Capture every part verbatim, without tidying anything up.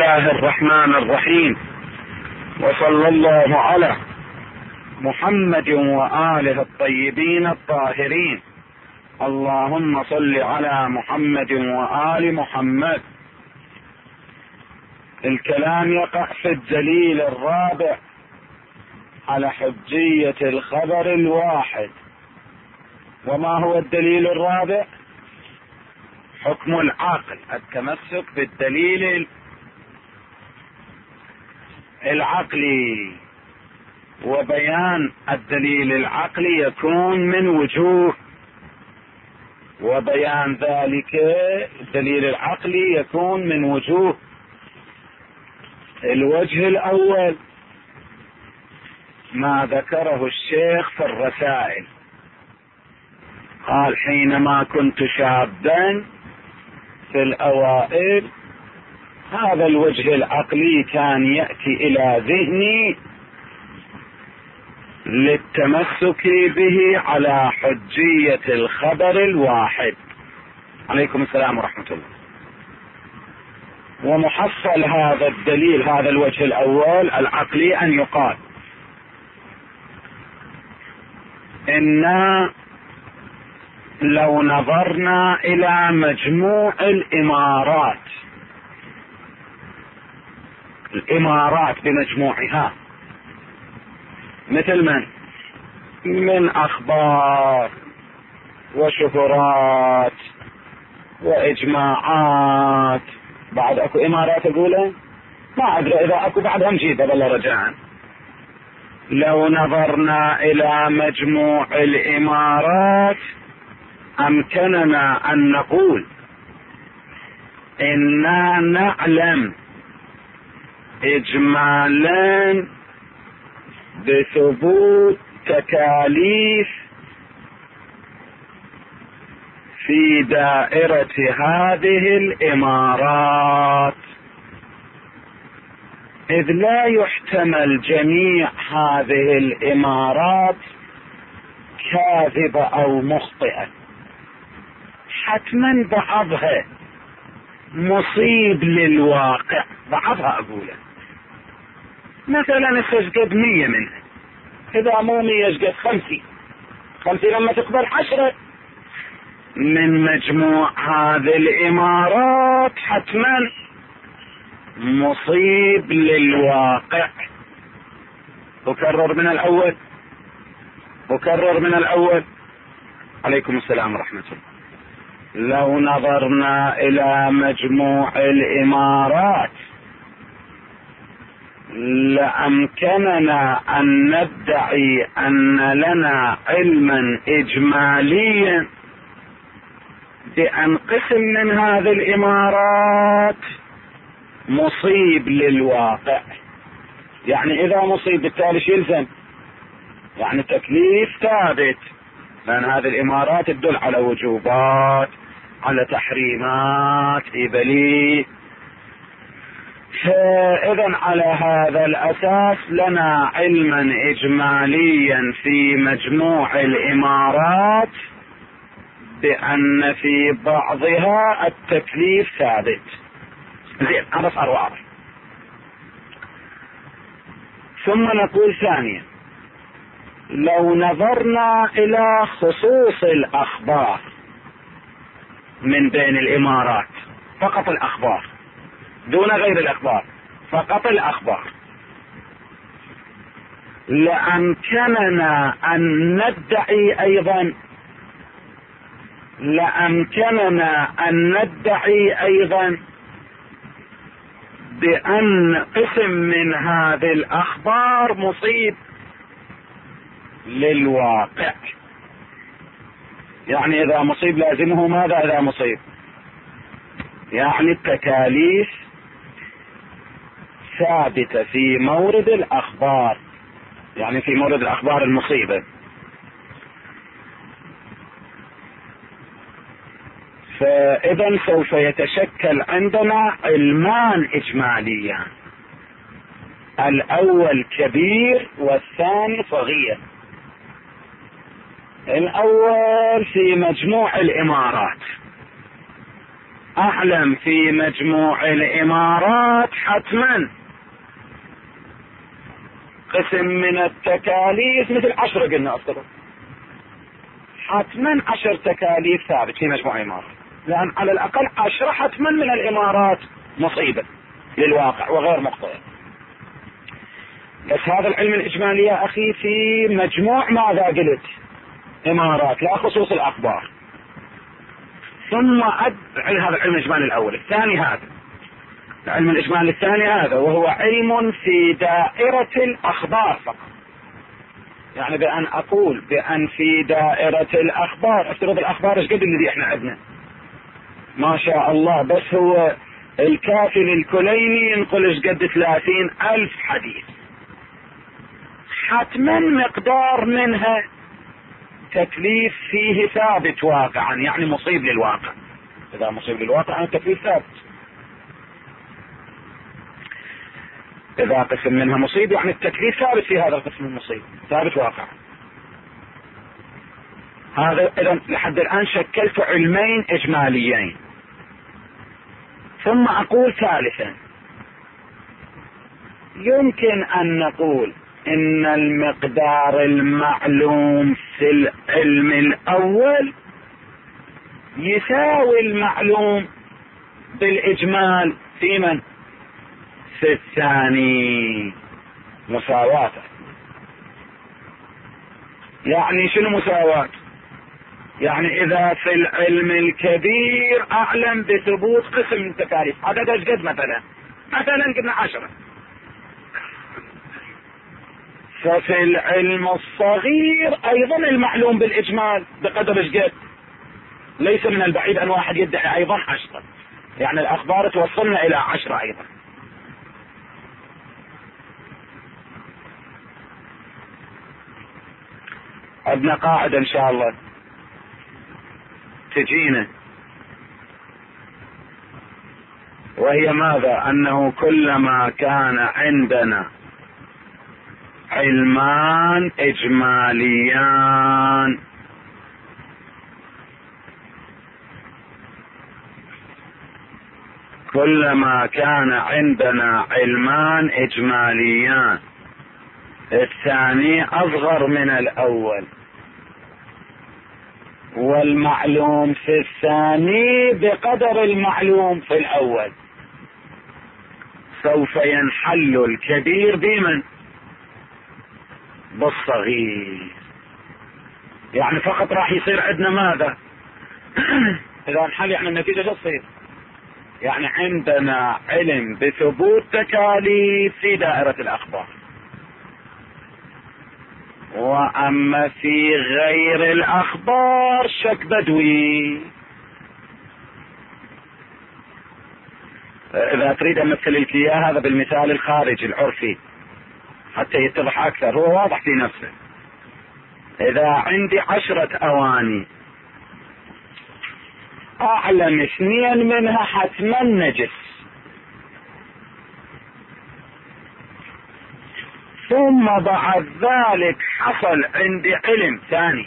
الله الرحمن الرحيم، وصلى الله على محمد وآله الطيبين الطاهرين. اللهم صل على محمد وآل محمد. الكلام يقع في الدليل الرابع على حجية الخبر الواحد. وما هو الدليل الرابع؟ حكم العقل، التمسك بالدليل العقلي. وبيان الدليل العقلي يكون من وجوه، وبيان ذلك الدليل العقلي يكون من وجوه. الوجه الأول ما ذكره الشيخ في الرسائل، قال: حينما كنت شابا في الأوائل هذا الوجه العقلي كان يأتي إلى ذهني للتمسك به على حجية الخبر الواحد. عليكم السلام ورحمة الله. ومحصل هذا الدليل، هذا الوجه الأول العقلي، أن يقال إن لو نظرنا إلى مجموع الإمارات الإمارات بمجموعها، مثل من من أخبار وشهرات وإجماعات، بعد أكو إمارات أقولها ما أدري إذا أكو بعدها نجيبها بالله رجاء. لو نظرنا إلى مجموع الإمارات أمكننا أن نقول إننا نعلم إجمالا بثبوت تكاليف في دائرة هذه الإمارات، إذ لا يحتمل جميع هذه الإمارات كاذبة أو مخطئة، حتما بعضها مصيب للواقع، بعضها أقوله. مثلا استشقد مية منها، إذا مو مية يشقد خمسين، خمسين لما تقبل عشرة من مجموع هذه الإمارات حتما مصيب للواقع. أكرر من الأول أكرر من الأول عليكم السلام ورحمة الله. لو نظرنا إلى مجموع الإمارات لأمكننا أن ندعي أن لنا علما إجماليا بأن قسم من هذه الإمارات مصيب للواقع. يعني إذا مصيب بالتالي شو يلزم؟ يعني تكليف ثابت، لأن هذه الإمارات تدل على وجوبات، على تحريمات إبلي. فإذا على هذا الأساس لنا علما إجماليا في مجموع الإمارات بأن في بعضها التكليف ثابت. زين، هذا صار واضح. ثم نقول ثانيا: لو نظرنا إلى خصوص الأخبار من بين الإمارات، فقط الأخبار دون غير الأخبار، فقط الأخبار، لأمكننا أن ندعي أيضا لأمكننا أن ندعي أيضا بأن قسم من هذه الأخبار مصيب للواقع. يعني إذا مصيب لازمه ماذا؟ إذا مصيب يعني التكاليف ثابتة في مورد الأخبار، يعني في مورد الأخبار المصيبة. فإذا سوف يتشكل عندنا علمان إجماليان، الأول كبير والثاني صغير. الأول في مجموع الإمارات، اعلم في مجموع الامارات حتما قسم من التكاليف مثل عشرة قلنا افترض، حتما عشر تكاليف ثابت في مجموع الامارات، لان على الاقل عشرة حتما من الامارات مصيبة للواقع وغير مخطئة. بس هذا العلم الاجمالي يا اخي في مجموع ماذا قلت؟ امارات، لا خصوص الاخبار. ثم أد هذا العلم الاجمالي الاول. الثاني هذا العلم الاجمالي الثاني هذا وهو علم في دائرة الاخبار فقط. يعني بان اقول بان في دائرة الاخبار، افترض الاخبار ايش قد الذي احنا عندنا ما شاء الله، بس هو الكافي للكليني ينقل ايش قد ثلاثين الف حديث، حتما مقدار منها تكليف فيه ثابت واقعا، يعني مصيب للواقع. اذا مصيب للواقع يعني تكليف ثابت. اذا قسم منها مصيب يعني التكليف ثابت في هذا القسم المصيب، ثابت واقعا. هذا اذا لحد الان شكلت علمين اجماليين. ثم اقول ثالثا، يمكن ان نقول ان المقدار المعلوم في العلم الاول يساوي المعلوم بالاجمال في من؟ في الثاني، مساواة. يعني شنو مساواة؟ يعني اذا في العلم الكبير اعلم بثبوت قسم من التكاليف، عدد ايش قد مثلا؟ مثلا قلنا عشرة، ففي العلم الصغير ايضا المعلوم بالاجمال بقدر ايش قد؟ ليس من البعيد ان واحد يدعي ايضا عشرة، يعني الاخبار توصلنا الى عشرة ايضا. عندنا قاعدة ان شاء الله تجينا، وهي ماذا؟ انه كلما كان عندنا علمان اجماليان كلما كان عندنا علمان اجماليان الثاني اصغر من الاول، والمعلوم في الثاني بقدر المعلوم في الاول، سوف ينحل الكبير بمن؟ بالصغير. يعني فقط راح يصير عندنا ماذا؟ اذا انحل يعني النتيجة شو تصير؟ يعني عندنا علم بثبوت تكاليف في دائرة الاخبار، واما في غير الاخبار شك بدوي. اذا تريد امثل لك اياه هذا بالمثال الخارجي العرفي حتى يتضح اكثر، هو واضح في نفسه. اذا عندي عشرة اواني اعلم اثنين منها حتما نجس، ثم بعد ذلك حصل عندي علم ثاني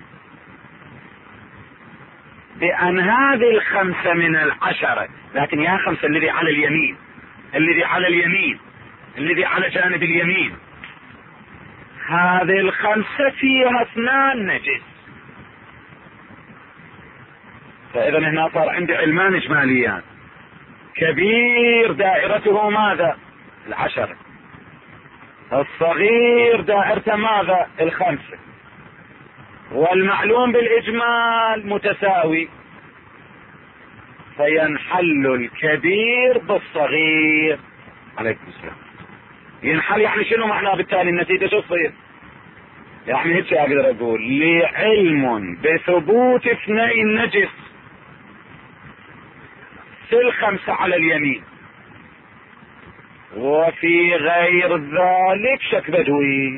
بأن هذه الخمسة من العشرة، لكن يا خمسة الذي على اليمين الذي على اليمين الذي على جانب اليمين، هذه الخمسة فيها اثنان نجس. فإذا هنا صار عندي علمان إجماليان، كبير دائرته ماذا؟ العشرة، الصغير دائرته ماذا؟ الخمسة، والمعلوم بالإجمال متساوي، فينحل الكبير بالصغير. عليكم السلام. ينحل يعني شنو معناه بالتالي النتيجة شو تصير؟ يعني هيك اقدر اقول لي علم بثبوت اثنين نجس في الخمسة على اليمين، وفي غير ذلك شك بدوي.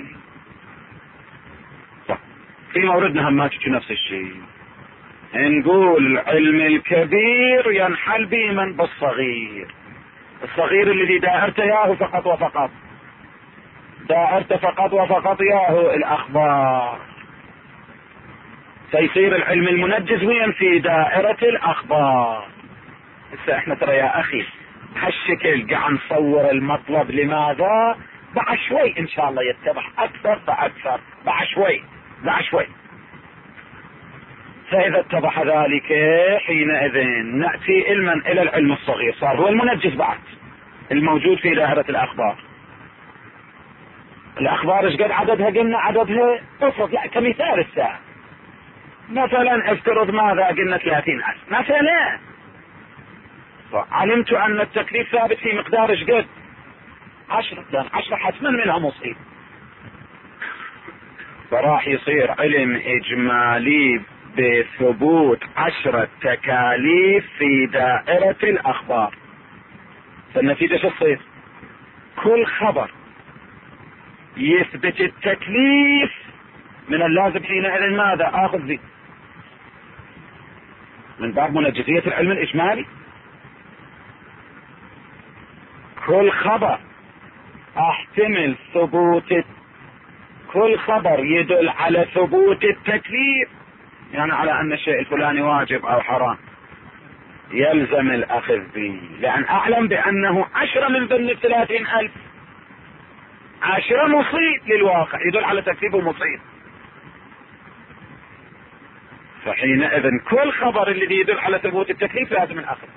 في موردنا هم نفس الشيء، نقول علم الكبير ينحل بمن؟ بالصغير. الصغير الذي دائرته ياهو فقط وفقط، دائرته فقط وفقط ياهو الاخبار، فيصير العلم المنجز وين؟ في دائرة الاخبار. هسه احنا ترى يا اخي هالشكل قاعد نصور المطلب. لماذا؟ بعد شوي ان شاء الله يتضح اكثر فاكثر، بعد شوي بعد شوي. فاذا اتضح ذلك حينئذ نأتي علما الى العلم الصغير، صار هو المنجز بعد الموجود في دائرة الاخبار. الاخبار ايش قد عددها؟ قلنا عددها افرض لا كمثال الساعة مثلا افترض ماذا قلنا ثلاثين الف مثلا، علمت ان التكليف ثابت في مقدار ايش قد؟ عشرة، لان عشرة حتما منها مصيب، فراح يصير علم اجمالي بثبوت عشرة تكاليف في دائرة الاخبار. فالنتيجة شو تصير؟ كل خبر يثبت التكليف من اللازم حينئذ ماذا اخذ ذي من باب منجزية العلم الاجمالي. كل خبر احتمل ثبوت، كل خبر يدل على ثبوت التكليف، يعني على ان الشيء الفلاني واجب او حرام، يلزم الاخذ به، لان اعلم بانه عشرة من ضمن الثلاثين الف، عشرة مصيب للواقع يدل على تكليف مصيب. فحينئذ كل خبر الذي يدل على ثبوت التكليف لازم الاخذ.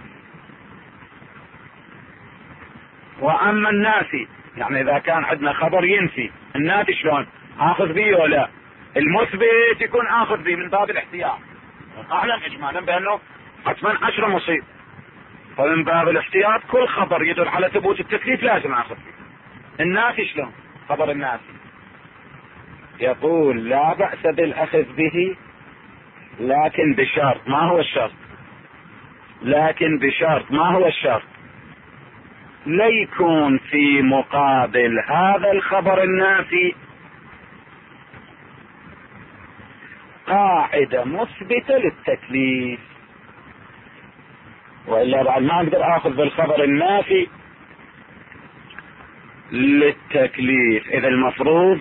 واما النافي، يعني اذا كان عندنا خبر ينفي، النافي شلون اخذ به ولا؟ المثبت يكون اخذ به من باب الاحتياط، اعلم اجمالا بانه حتما عشرة مصيب، فمن باب الاحتياط كل خبر يدل على ثبوت التكليف لازم اخذ به. النافي شلون؟ خبر النافي يقول لا بأس بالاخذ به، لكن بشرط. ما هو الشرط؟ لكن بشرط. ما هو الشرط؟ لا يكون في مقابل هذا الخبر النافي قاعدة مثبتة للتكليف، وإلا بعد ما أقدر أخذ بالخبر النافي للتكليف إذا المفروض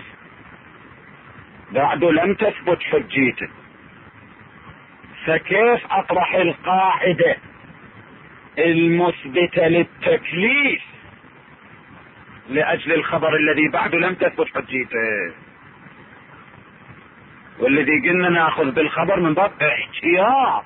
بعده لم تثبت حجيته. فكيف أطرح القاعدة المثبتة للتكليف لأجل الخبر الذي بعده لم تثبت حجيته، والذي قلنا ناخذ بالخبر من باب احتياط؟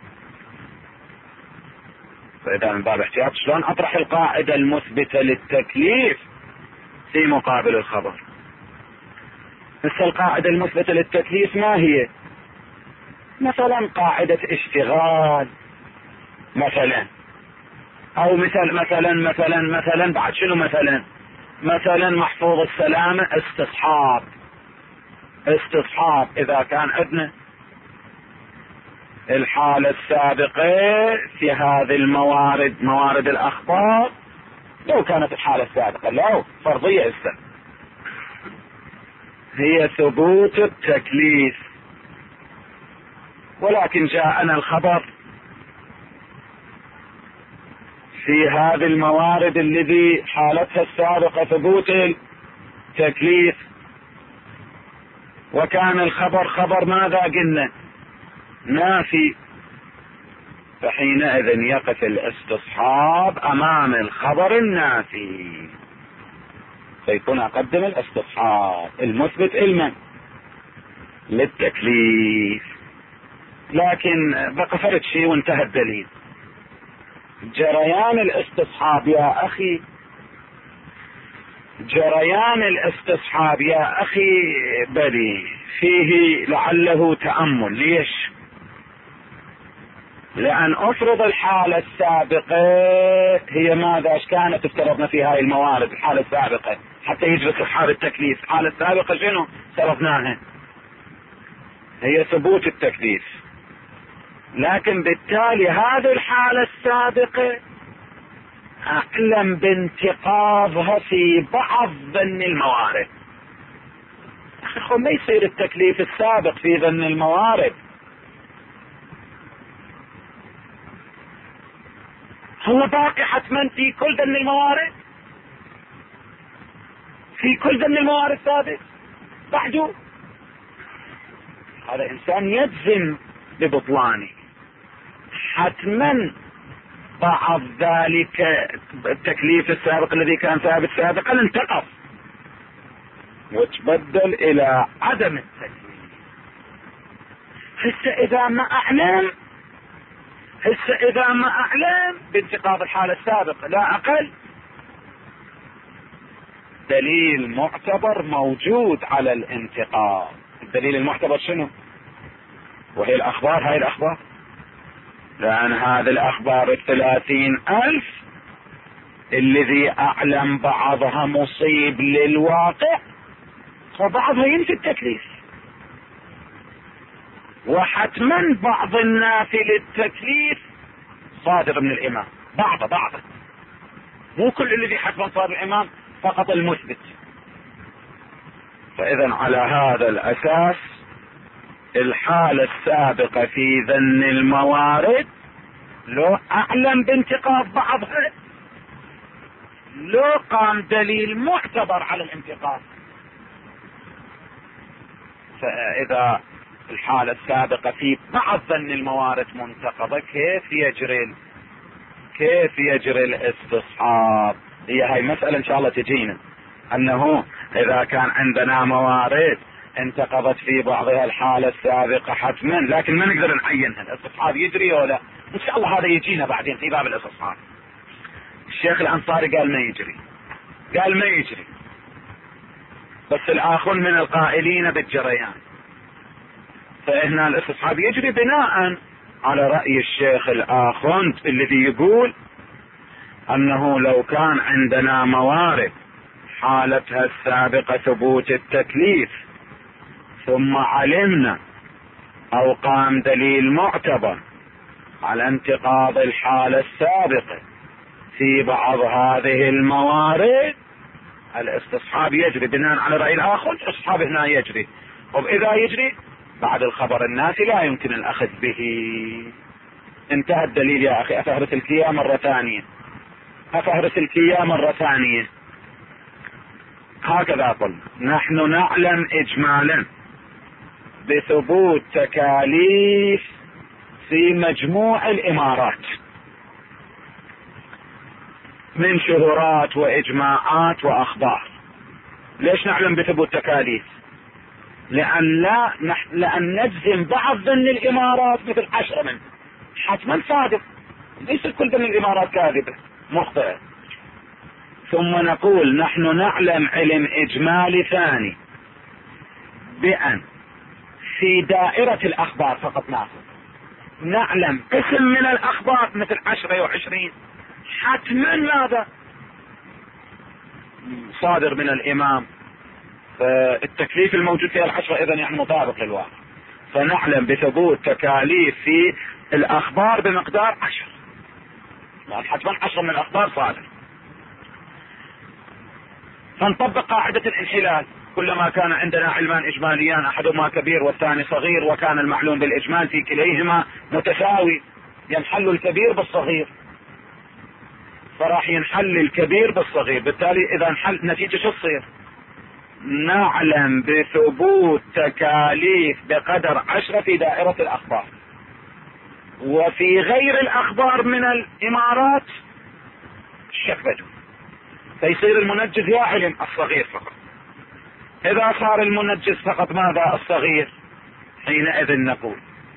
فإذا من باب احتياط شلون أطرح القاعدة المثبتة للتكليف في مقابل الخبر؟ مثل القاعدة المثبتة للتكليف ما هي؟ مثلا قاعدة اشتغال مثلا، او مثل مثلا مثلا مثلا بعد شنو مثلا؟ مثلا محفوظ السلامة استصحاب. استصحاب اذا كان عندنا الحالة السابقة في هذه الموارد، موارد الاخبار، لو كانت الحالة السابقة لو فرضية هسه هي ثبوت التكليف، ولكن جاءنا الخبر في هذه الموارد الذي حالتها السابقة ثبوت التكليف، وكان الخبر خبر ماذا قلنا؟ نافي. فحينئذ يقف الاستصحاب امام الخبر النافي، فيكون اقدم الاستصحاب المثبت علما للتكليف. لكن بقى فرد شيء وانتهى الدليل. جريان الاستصحاب يا اخي، جريان الاستصحاب يا اخي بلي فيه لعله تأمل. ليش؟ لان افرض الحالة السابقة هي ماذا كانت؟ افترضنا في هاي الموارد الحالة السابقة حتى يجلس حالة التكليف. الحالة السابقة شنو فرضناها؟ هي ثبوت التكليف، لكن بالتالي هذه الحالة السابقة اعلم بانتقاضها في بعض ظن الموارد. اخي ما يصير التكليف السابق في ظن الموارد، هو باقي حتما في كل ظن الموارد، في كل ظن الموارد ثابت بعده. هذا انسان يجزم ببطلانه. حتما بعض ذلك التكليف السابق الذي كان ثابت سابقا انتقض وتبدل الى عدم التكليف. هسه اذا ما اعلم هسه اذا ما اعلم بانتقاض الحالة السابقة لا اقل، دليل معتبر موجود على الانتقاض. الدليل المعتبر شنو؟ وهي الاخبار. هاي الاخبار، لان هذه الاخبار الثلاثين الف الذي اعلم بعضها مصيب للواقع وبعضها ينفي التكليف، وحتما بعض النافي للتكليف صادر من الامام، بعضه بعضه، مو كل الذي حتما صادر الامام فقط المثبت. فاذا على هذا الاساس الحالة السابقة في ذن الموارد لو اعلم بانتقاض بعضها لو قام دليل معتبر على الانتقاض. فاذا الحالة السابقة في بعض ذن الموارد منتقضة كيف يجري كيف يجري الاستصحاب؟ هي هاي مسألة ان شاء الله تجينا، انه اذا كان عندنا موارد انتقضت في بعضها الحالة السابقة حتما، لكن ما نقدر نعينها، الاستصحاب يجري ولا؟ ان شاء الله هذا يجينا بعدين في باب الاستصحاب. الشيخ الانصاري قال ما يجري، قال ما يجري، بس الاخر من القائلين بالجريان. فهنا الاستصحاب يجري بناء على رأي الشيخ الآخوند الذي يقول انه لو كان عندنا موارد حالتها السابقة ثبوت التكليف ثم علمنا او قام دليل معتبر على انتقاض الحالة السابقة في بعض هذه الموارد الاستصحاب يجري بناء على رأي الآخر. الاستصحاب هنا يجري، وإذا يجري بعد الخبر الناسي لا يمكن الأخذ به. انتهى الدليل يا أخي. أفهرس الكيا مرة ثانية، أفهرس الكيا مرة ثانية. هكذا قل نحن نعلم إجمالا بثبوت تكاليف في مجموع الإمارات من شهورات وإجماعات وأخبار. ليش نعلم بثبوت تكاليف؟ لأن لا نح... لأن نجزم بعض ضمن الإمارات مثل عشرة من حتما صادق، ليس كل ضمن الإمارات كاذبة مخطئة. ثم نقول نحن نعلم علم إجمالي ثاني بأن في دائرة الأخبار فقط ناخذ نعلم قسم من الأخبار مثل عشرة وعشرين حتما ماذا صادر من الإمام، فالتكليف الموجود في العشرة إذن يعني مطابق للواقع. فنعلم بثبوت تكاليف في الأخبار بمقدار عشر، يعني حتما عشر من الأخبار صادر. فنطبق قاعدة الانحلال، كلما كان عندنا علمان إجماليان أحدهما كبير والثاني صغير وكان المعلوم بالإجمال في كليهما متساوي ينحل الكبير بالصغير، فراح ينحل الكبير بالصغير. بالتالي إذا انحل نتيجة شو تصير؟ نعلم بثبوت تكاليف بقدر عشرة في دائرة الأخبار، وفي غير الأخبار من الإمارات الشك بدو، فيصير المنجز يا علم الصغير فقط. إذا صار المنجز فقط ماذا؟ الصغير. حينئذ نقول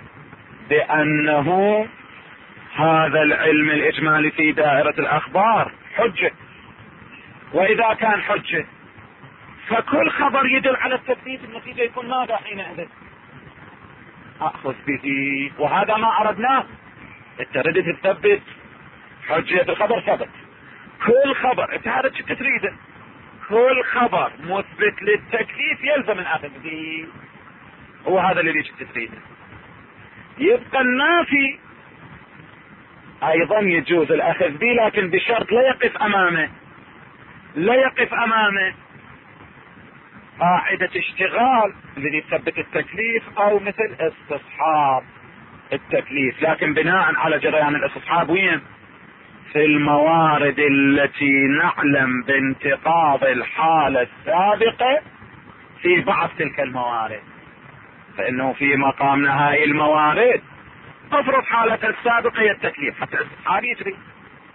بأنه هذا العلم الإجمالي في دائرة الأخبار حجة، وإذا كان حجة فكل خبر يدل على التثبيت النتيجة يكون ماذا حينئذ؟ أخذ به. وهذا ما أردناه، التردد تثبت حجية الخبر ثبت. كل خبر هذا شو تريده؟ كل خبر مثبت للتكليف يلزم الأخذ به، هو هذا اللي تريده. يبقى النافي أيضا يجوز الأخذ به، لكن بشرط لا يقف أمامه لا يقف أمامه قاعدة اشتغال الذي تثبت التكليف او مثل استصحاب التكليف، لكن بناء على جريان الاستصحاب وين؟ في الموارد التي نعلم بانتقاض الحالة السابقة في بعض تلك الموارد. فانه في مقام نهاية الموارد افرض حالة السابقة هي التكليف حتى الاستصحاب يجري،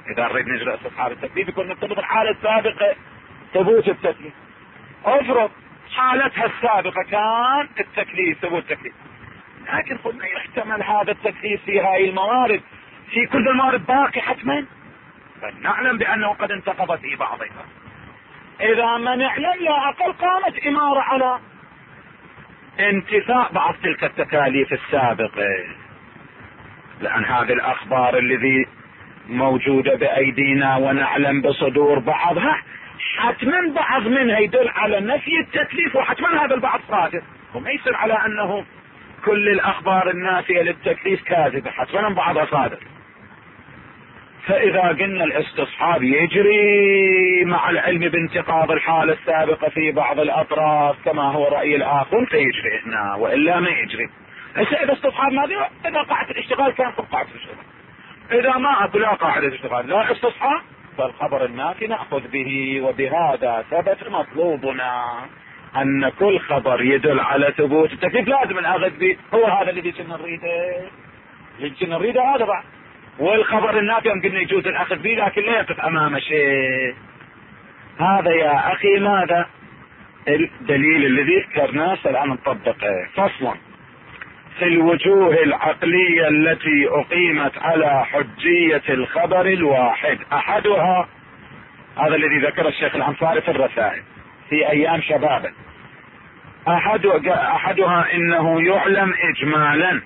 اذا نريد نجري استصحاب التكليف يكون نفترض الحالة السابقة ثبوت التكليف. افرض حالتها السابقة كان التكليف ثبوت التكليف، لكن قلنا يحتمل هذا التكليف في هاي الموارد، في كل الموارد باقي حتما، فنعلم بانه قد انتقض في بعضها. اذا ما نعلم لا اقل قامت امارة على انتفاء بعض تلك التكاليف السابقة، لان هذه الاخبار الذي موجودة بايدينا ونعلم بصدور بعضها حتما بعض منها يدل على نفي التكليف، وحتما هذا البعض صادق، وما يصير على انه كل الاخبار النافية للتكليف كاذبة، حتما بعضها صادق. فاذا قلنا الاستصحاب يجري مع العلم بانتقاض الحالة السابقة في بعض الاطراف كما هو رأي الاخر فيجري هنا، والا ما يجري. هسه اذا استصحاب ما اذا قاعدة الاشتغال كان قاعدة الاشتغال، اذا ما اكو لا قاعدة اشتغال لا استصحاب فالخبر النافي نأخذ به. وبهذا ثبت مطلوبنا ان كل خبر يدل على ثبوت التكليف لازم ناخذ به، هو هذا الذي كنا نريده، اللي كنا نريده هذا بعد. والخبر النافي يمكن يجوز الاخذ به لكن لا يقف امام شيء. هذا يا اخي ماذا الدليل الذي ذكرناه الان نطبقه. فصلا في الوجوه العقلية التي اقيمت على حجية الخبر الواحد، احدها هذا الذي ذكر الشيخ الانصاري في الرسائل في ايام شبابه، احد احدها انه يعلم اجمالا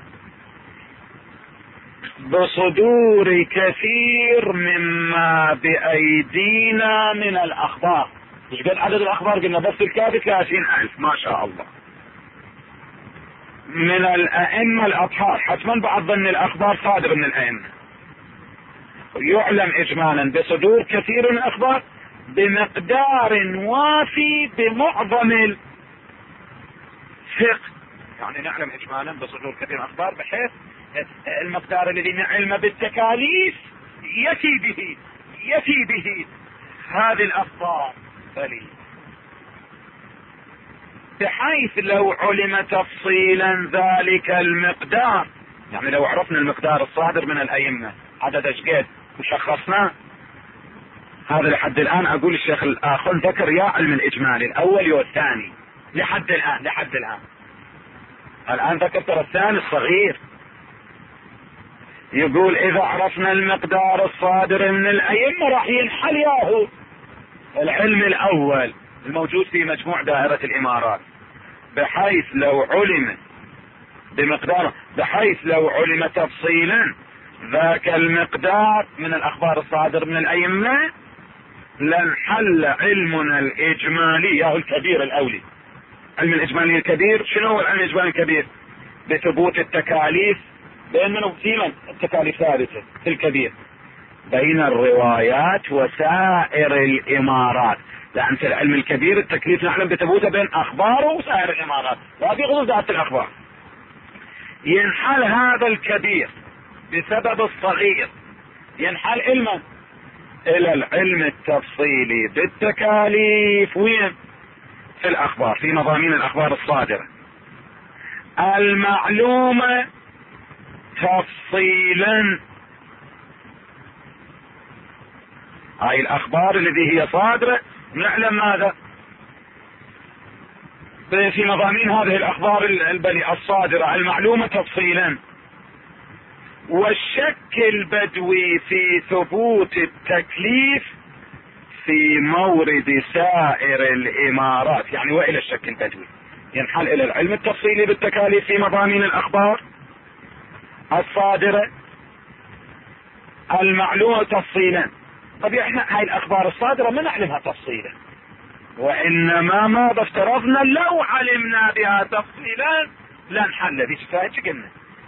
بصدور كثير مما بايدينا من الاخبار. مش قد عدد الاخبار قلنا بس الكافي ثلاثين الف ما شاء الله من الائمة الاطهار، حتما بعض ظن الاخبار صادر من الائمة. يعلم اجمالا بصدور كثير من الاخبار بمقدار وافي بمعظم الفقه، يعني نعلم اجمالا بصدور كثير من الاخبار بحيث المقدار الذي نعلم بالتكاليف يفي به يفي به هذه الاخبار فلي، بحيث لو علم تفصيلا ذلك المقدار، يعني لو عرفنا المقدار الصادر من الائمة عدد اشقد وشخصناه، هذا لحد الان اقول الشيخ الاخر ذكر يا علم الاجمالي الاول والثاني لحد الان لحد الان الان ذكر ترى الثاني الصغير، يقول اذا عرفنا المقدار الصادر من الائمة راح ينحل ياهو العلم الاول الموجود في مجموع دائرة الامارات، بحيث لو علم بمقدار بحيث لو علم تفصيلا ذاك المقدار من الاخبار الصادر من الائمة لانحل علمنا الاجمالي ياهو الكبير الاولي. علم الاجمالي الكبير شنو هو العلم الاجمالي الكبير؟ بثبوت التكاليف بانه فيما التكاليف ثابتة في الكبير بين الروايات وسائر الامارات، لان في العلم الكبير التكليف نعلم بثبوته بين اخباره وسائر الامارات لا في غضون ذات الاخبار. ينحل هذا الكبير بسبب الصغير ينحل علما الى العلم التفصيلي بالتكاليف وين؟ في الاخبار، في مضامين الاخبار الصادرة المعلومة تفصيلا. هاي الاخبار التي هي صادرة نعلم ماذا في مضامين هذه الاخبار البني الصادرة المعلومة تفصيلا. والشك البدوي في ثبوت التكليف في مورد سائر الامارات، يعني والى الشك البدوي ينحل الى العلم التفصيلي بالتكاليف في مضامين الاخبار الصادرة المعلومة تفصيلا. طب احنا هاي الاخبار الصادرة ما نعلمها تفصيلا، وانما ماذا افترضنا لو علمنا بها تفصيلا لنحل ذي شفاية قلنا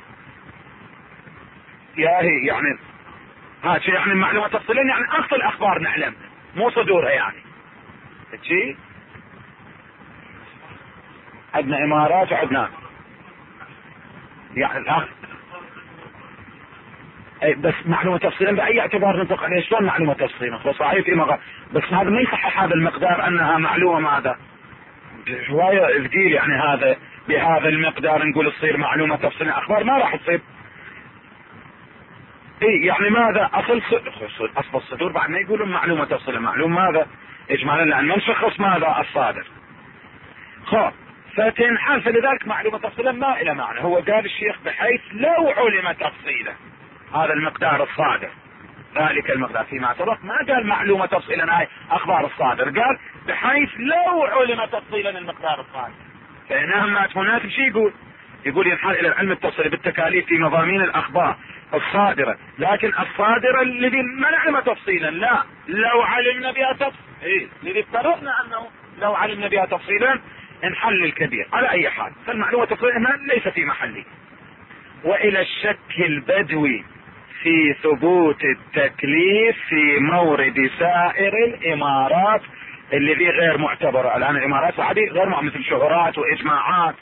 يا هي يعني ها شيء، يعني المعلومة تفصيلا يعني اصل الاخبار نعلم مو صدورها، يعني شيء عندنا امارات وعندنا يعني الأخ... بس معلومة تفصيلا بأي اعتبار نطلق عليه؟ شلون معلومة تفصيلا؟ صحيح في مغ... بس هذا ما يصحح هذا المقدار انها معلومة ماذا شوية ثقيل، يعني هذا بهذا المقدار نقول تصير معلومة تفصيلا اخبار ما راح تصير. اي يعني ماذا اصل اصل الصدور بعد ما يقولون معلومة تفصيلا، معلوم ماذا اجمالا لان ما نشخص ماذا الصادر. خب فتنحل، فلذلك معلومة تفصيلا ما الى معنى. هو قال الشيخ بحيث لو علم تفصيلا هذا المقدار الصادر، ذلك المقدار فيما سبق، ما قال معلومة تفصيلا هاي اخبار الصادر، قال بحيث لو علم تفصيلا المقدار الصادر. فإنها ما تناسب شيء يقول يقول ينحل الى العلم التفصيلي بالتكاليف في مضامين الاخبار الصادرة، لكن الصادرة الذي ما نعلم تفصيلا لا لو علمنا بها تفصيلا، إيه؟ الذي افترضنا انه لو علمنا بها تفصيلا انحل الكبير. على اي حال فالمعلومة تفصيلا ليس في محله. والى الشك البدوي في ثبوت التكليف في مورد سائر الامارات الذي غير معتبرة الان، الامارات هذه غير مثل شهرات واجماعات.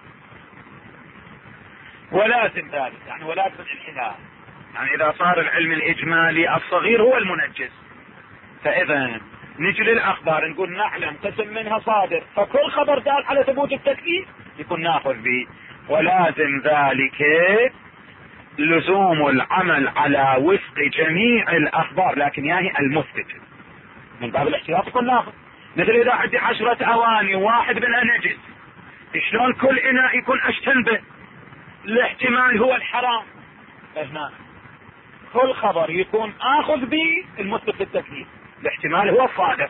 ولازم ذلك يعني ولازم الانحلال، يعني اذا صار العلم الاجمالي الصغير هو المنجز، فاذا نجي للاخبار نقول نعلم قسم منها صادر، فكل خبر دال على ثبوت التكليف يكون ناخذ به. ولازم ذلك لزوم العمل على وفق جميع الاخبار، لكن يعني المثبت من باب الاحتياط يكون ناخذ. مثل اذا عندي عشرة اواني وواحد منها نجس، شلون كل اناء يكون اشتن به؟ الاحتمال هو الحرام. هنا كل خبر يكون اخذ به المثبت للتكليف، الاحتمال هو الصادر.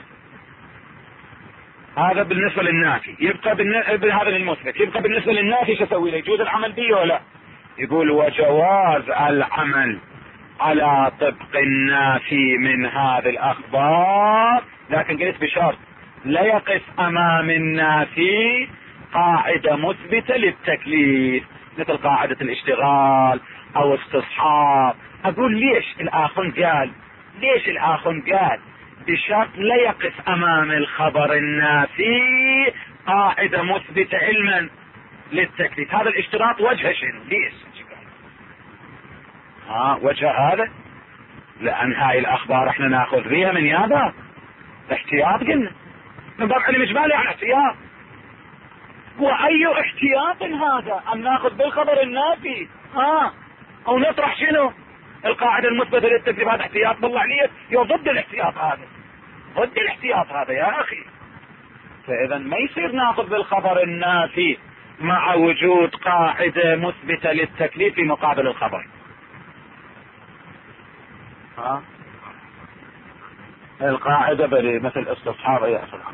هذا بالنسبة للنافي. يبقى بالنسبة هذا للمثبت، يبقى بالنسبة للنافي شو اسوي له؟ يجوز العمل به ولا؟ يقول وجواز العمل على طبق النافي من هذه الاخبار، لكن قلت بشرط لا يقف امام النافي قاعدة مثبتة للتكليف مثل قاعدة الاشتغال او استصحاب. اقول ليش الاخن قال ليش الاخن قال بشرط لا يقف امام الخبر النافي قاعدة مثبتة علما للتكليف. هذا الاشتراط وجه شنو؟ ليش ها وجه هذا؟ لان هاي الاخبار احنا ناخذ بها من يابا احتياط، قلنا من باب علم اجمالي عن احتياط. واي احتياط هذا ان ناخذ بالخبر النافي ها او نطرح شنو القاعدة المثبتة للتكليف؟ هذا احتياط بالله عليك، يو ضد الاحتياط هذا، ضد الاحتياط هذا يا اخي. فاذا ما يصير ناخذ بالخبر النافي مع وجود قاعدة مثبتة للتكليف في مقابل الخبر. ها القاعدة بري مثل استصحاب يا اخي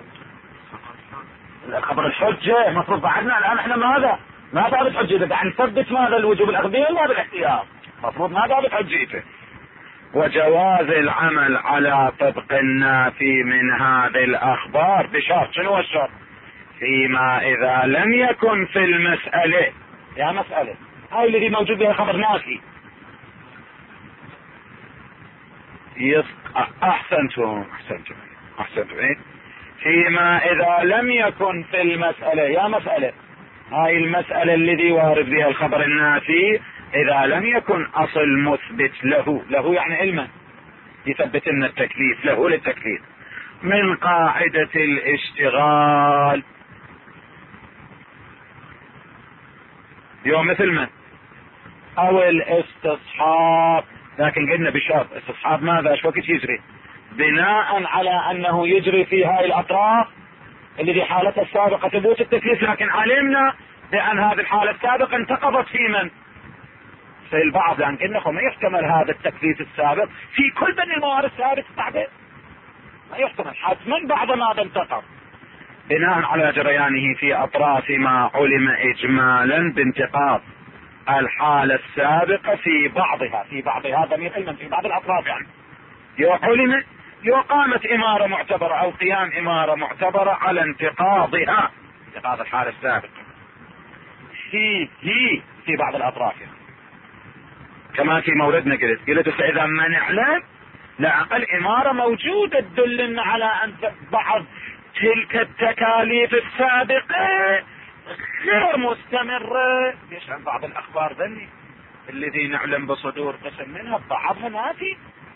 الخبر الحجة مفروض بعدنا الان احنا ماذا ما ثابت حجته، قاعد نثبت ماذا الوجوب الاخذية ولا الاحتياط، مفروض ما ثابت حجته. وجواز العمل على طبق النافي من هذه الاخبار بشرط، شنو هو الشرط؟ فيما اذا لم يكن في المسألة، يا مسألة هاي الذي موجود بها خبر نافي يسق... احسنتم احسنتم احسنتم ايه؟ فيما اذا لم يكن في المسألة، يا مسألة هاي المسألة الذي وارد بها الخبر النافي اذا لم يكن اصل مثبت له، له يعني علما يثبت لنا التكليف له للتكليف من قاعدة الاشتغال يوم مثل ما او الاستصحاب. لكن قلنا بشرط استصحاب ماذا شو وقت يجري؟ بناء على انه يجري في هاي الاطراف الذي حالتها السابقة ثبوت التكليف، لكن علمنا بان هذه الحالة السابقة انتقضت في من؟ في البعض، لان قلنا ما يحتمل هذا التكليف السابق في كل بني الموارد السابق بعد ما يحتمل، حتما بعض ماذا انتقض بناء على جريانه في اطراف ما علم اجمالا بانتقاض الحالة السابقة في بعضها، في بعضها ضمير علما في بعض الاطراف، يعني يو علم يو قامت امارة معتبرة او قيام امارة معتبرة على انتقاضها، انتقاض الحالة السابقة في هي في بعض الاطراف، يعني كما في موردنا قلت قلت فاذا ما نعلم لا اقل امارة موجودة تدلنا على ان بعض تلك التكاليف السابقة غير مستمرة. ليش؟ عن بعض الاخبار ذني الذي نعلم بصدور قسم منها بعضها ما في،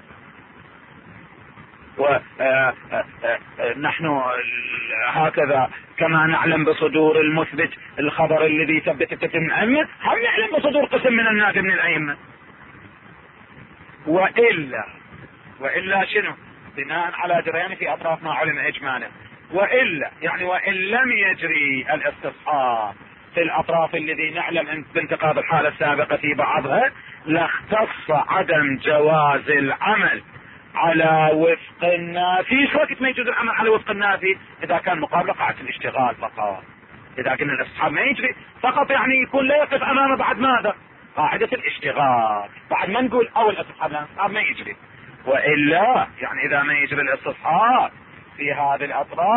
ونحن هكذا كما نعلم بصدور المثبت الخبر الذي ثبت التكليف من الائمة، هم نعلم بصدور قسم من الناس من الائمة. وإلا وإلا شنو؟ بناء على جريان في أطراف ما علم إجمالا. وإلا يعني وإن لم يجري الاستصحاب في الأطراف الذي نعلم بانتقاض الحالة السابقة في بعضها، لاختص عدم جواز العمل على وفق النافي. شو وقت ما يجوز العمل على وفق النافي؟ إذا كان مقابل قاعدة الاشتغال فقط. إذا كان الاستصحاب ما يجري فقط يعني يكون لا يقف أمامه بعد ماذا؟ قاعدة الاشتغال. بعد ما نقول أو الاستصحاب الاستصحاب ما يجري. وإلا يعني إذا ما يجري الاستصحاب في هذه الأطراف،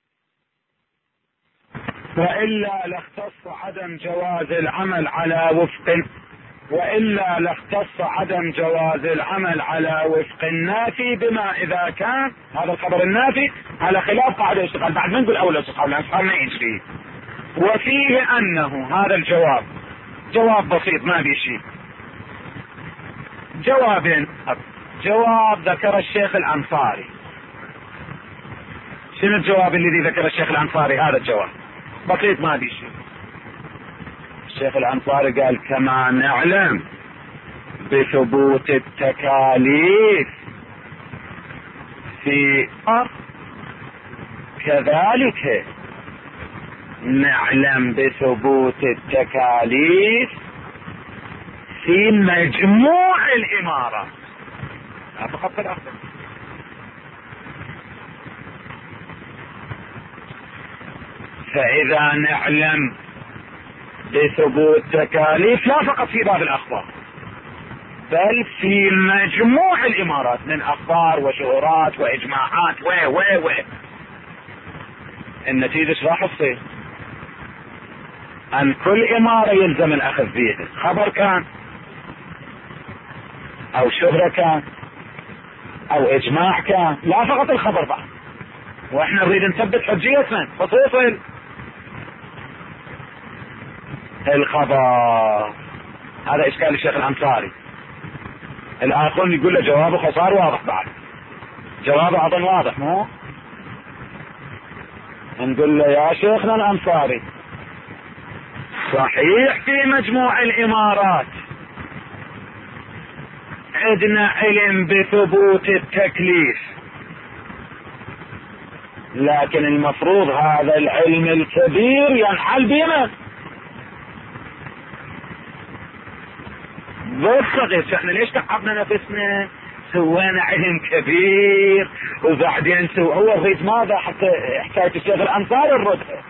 وإلا لاختص عدم جواز العمل على وفق وإلا لاختص عدم جواز العمل على وفق النافي بما إذا كان هذا الخبر النافي على خلاف قاعدة الاشتغال. بعد ما نقول أول الاستصحاب الاستصحاب ما يجري. وفيه أنه هذا الجواب جواب بسيط ما بي شيء. جواب جواب ذكر الشيخ الأنصاري. شنو الجواب الذي ذكر الشيخ الأنصاري؟ هذا الجواب بسيط ما بي شيء. الشيخ الأنصاري قال كما نعلم بثبوت التكاليف في أرض، كذلك نعلم بثبوت التكاليف في مجموع الإمارة. فقط في الأخذ. فإذا نعلم بثبوت تكاليف لا فقط في باب الأخبار بل في مجموع الإمارات من أخبار وشهورات وإجماعات و و و النتيجة ايش راح تصير؟ أن كل إمارة يلزم الأخذ بها، خبر كان أو شهرة كان أو إجماع كان، لا فقط الخبر بعد. وإحنا نريد نثبت حجيتنا خصوصا الخبر. هذا إشكال الشيخ الأنصاري. الآخرون يقول له جوابه صار واضح، بعد جوابه أظن واضح مو؟ نقول له يا شيخنا الأنصاري صحيح في مجموع الإمارات عندنا علم بثبوت التكليف، لكن المفروض هذا العلم الكبير ينحل بنا بالصغير. احنا ليش تعبنا نفسنا؟ سوينا علم كبير وبعدين سوى هو نريد ماذا؟ حتى حكاية الشيخ الأنصاري نردها.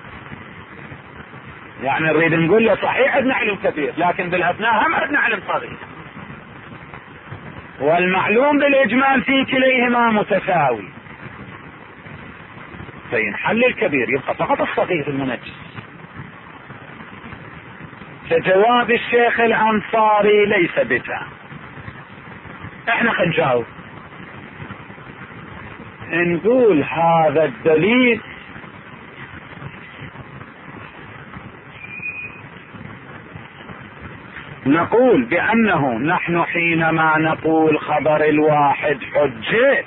يعني نريد نقول له صحيح عندنا علم كبير لكن بالاثناء هم عندنا علم صغير، والمعلوم بالاجمال في كليهما متساوي، فينحل الكبير يبقى فقط الصغير المنجس. فجواب الشيخ الأنصاري ليس بتام. احنا خلينا نجاوب نقول هذا الدليل نقول بأنه نحن حينما نقول خبر الواحد حجة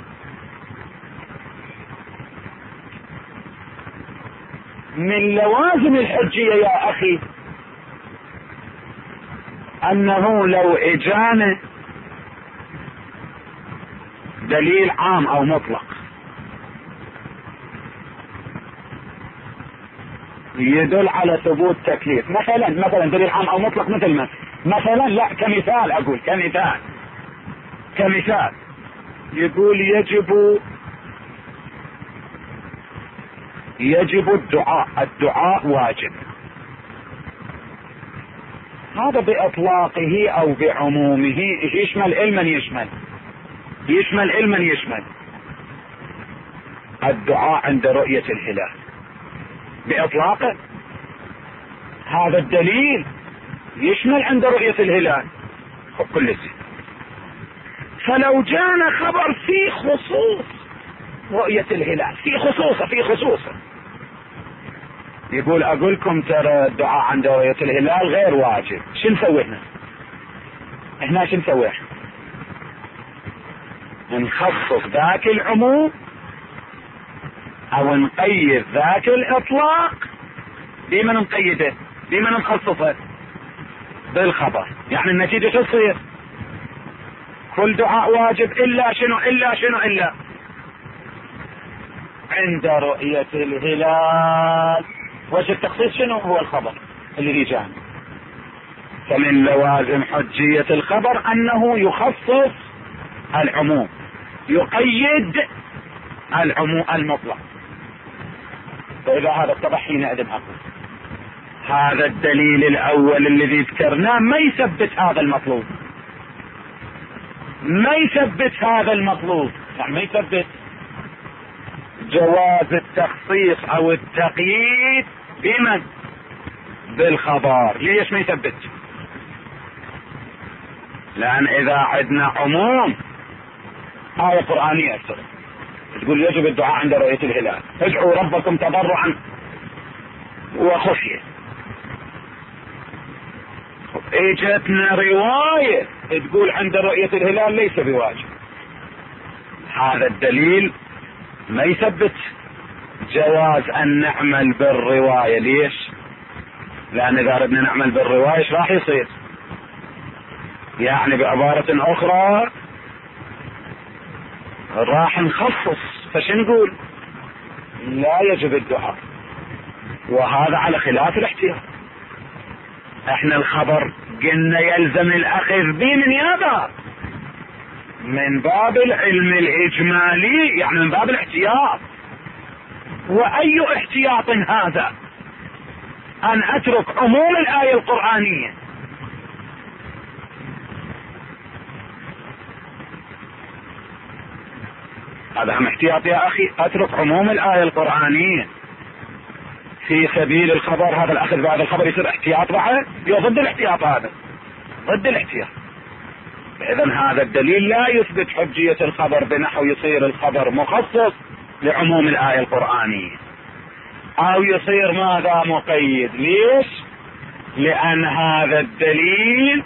من لوازم الحجية يا أخي أنه لو إجانا دليل عام أو مطلق يدل على ثبوت تكليف، مثلا مثلا دليل عام أو مطلق مثل ما مثلا لا كمثال أقول كمثال كمثال يقول يجب يجب الدعاء الدعاء واجب، هذا بإطلاقه أو بعمومه يشمل علما يشمل يشمل علما يشمل الدعاء عند رؤية الهلال بإطلاقه. هذا الدليل يشمل عند رؤية الهلال كل شيء. فلو جانا خبر في خصوص رؤية الهلال في خصوصه في خصوصه يقول أقولكم ترى الدعاء عند رؤية الهلال غير واجب، شو نسوي هنا؟ احنا شو نسوي؟ نخصص ذاك العموم او نقيد ذاك الاطلاق. بمن نقيده؟ بمن نخصصه؟ بالخبر. يعني النتيجة شو تصير؟ كل دعاء واجب الا شنو الا شنو الا عند رؤية الهلال. وجه التخصيص شنو؟ هو الخبر اللي جاء. فمن لوازم حجية الخبر انه يخصص العموم، يقيد العموم المطلق. فاذا هذا اتضح حينئذ اقول هذا الدليل الاول الذي ذكرناه ما يثبت هذا المطلوب، ما يثبت هذا المطلوب، يعني ما يثبت جواز التخصيص او التقييد بمن؟ بالخبر. ليش ما يثبت؟ لان اذا عندنا عموم آية قرآنية أكثر تقول يجب الدعاء عند رؤية الهلال، ادعوا ربكم تضرعا وخفية، اجتنا رواية تقول عند رؤية الهلال ليس بواجب. هذا الدليل ما يثبت جواز ان نعمل بالرواية. ليش؟ لان اذا اردنا نعمل بالرواية ايش راح يصير؟ يعني بعبارة اخرى راح نخصص، فش نقول؟ لا يجب الدعاء، وهذا على خلاف الاحتياط. احنا الخبر قلنا يلزم الاخذ به من يابا من باب العلم الاجمالي، يعني من باب الاحتياط. واي احتياط هذا؟ ان اترك عموم الاية القرآنية. هذا هم احتياط يا اخي، اترك عموم الاية القرآنية في سبيل الخبر. هذا الاخذ بهذا الخبر يصير احتياط بعد؟ ضد الاحتياط، هذا ضد الاحتياط. اذا هذا الدليل لا يثبت حجية الخبر بنحو يصير الخبر مخصص لعموم الآية القرآنية او يصير ماذا؟ مقيد. ليش؟ لان هذا الدليل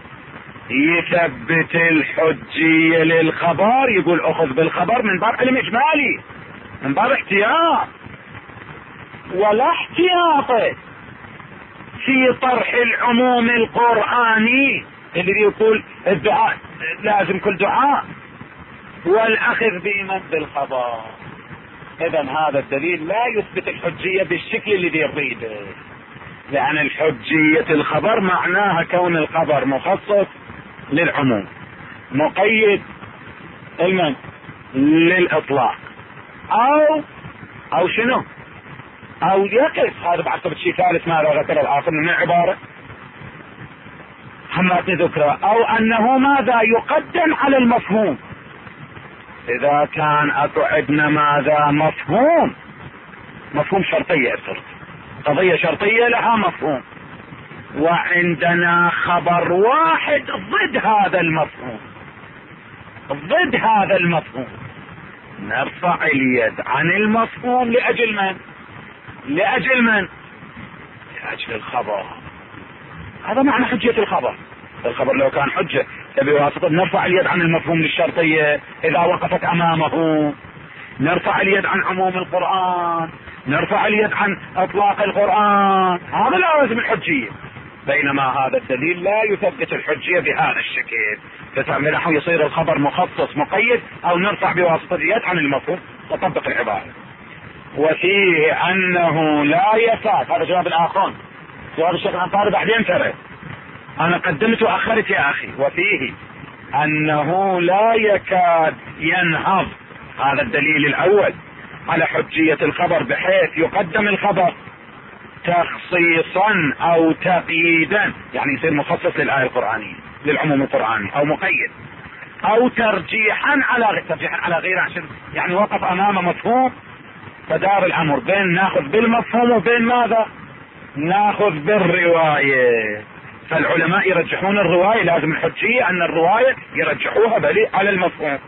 يثبت الحجية للخبر، يقول اخذ بالخبر من باب علم اجمالي، من باب احتياط، ولا احتياط في طرح العموم القرآني اللي يقول الدعاء لازم كل دعاء والاخذ بمن؟ بالخبر. اذا هذا الدليل لا يثبت الحجية بالشكل الذي يريده، لان الحجية الخبر معناها كون الخبر مخصص للعموم، مقيد المن؟ للاطلاق، او او شنو؟ او يقف. هذا بعد شيء ثالث ماذا ذكر الاخر من العبارة هماتني ذكره، او انه ماذا؟ يقدم على المفهوم. اذا كان اكو عندنا ماذا؟ مفهوم، مفهوم شرطية، اصرت قضية شرطية لها مفهوم، وعندنا خبر واحد ضد هذا المفهوم، ضد هذا المفهوم، نرفع اليد عن المفهوم لاجل من؟ لاجل من؟ لاجل الخبر. هذا معنى حجية الخبر. الخبر لو كان حجة بواسطة نرفع اليد عن المفهوم للشرطية اذا وقفت امامه، نرفع اليد عن عموم القرآن، نرفع اليد عن اطلاق القرآن، هذا لا لازم الحجية. بينما هذا الدليل لا يثبت الحجية بهذا الشكل، فتعمل يصير الخبر مخصص مقيد، او نرفع بواسطة اليد عن المفهوم وطبق العبارة. وفيه انه لا يكاد، هذا جواب الاخرون، جواب الشيخ الانصاري بعدين ترى انا قدمت واخرت يا اخي. وفيه انه لا يكاد ينهض، هذا الدليل الاول على حجية الخبر، بحيث يقدم الخبر تخصيصا او تقييدا، يعني يصير مخصص للآية القرآنية للعموم القرآني، او مقيد، او ترجيحا على ترجيحا على غيره، عشان يعني وقف امام مفهوم فدار الامر بين ناخذ بالمفهوم وبين ماذا؟ ناخذ بالرواية. فالعلماء يرجحون الرواية، لازم الحجية ان الرواية يرجحوها بلي على المفهوم.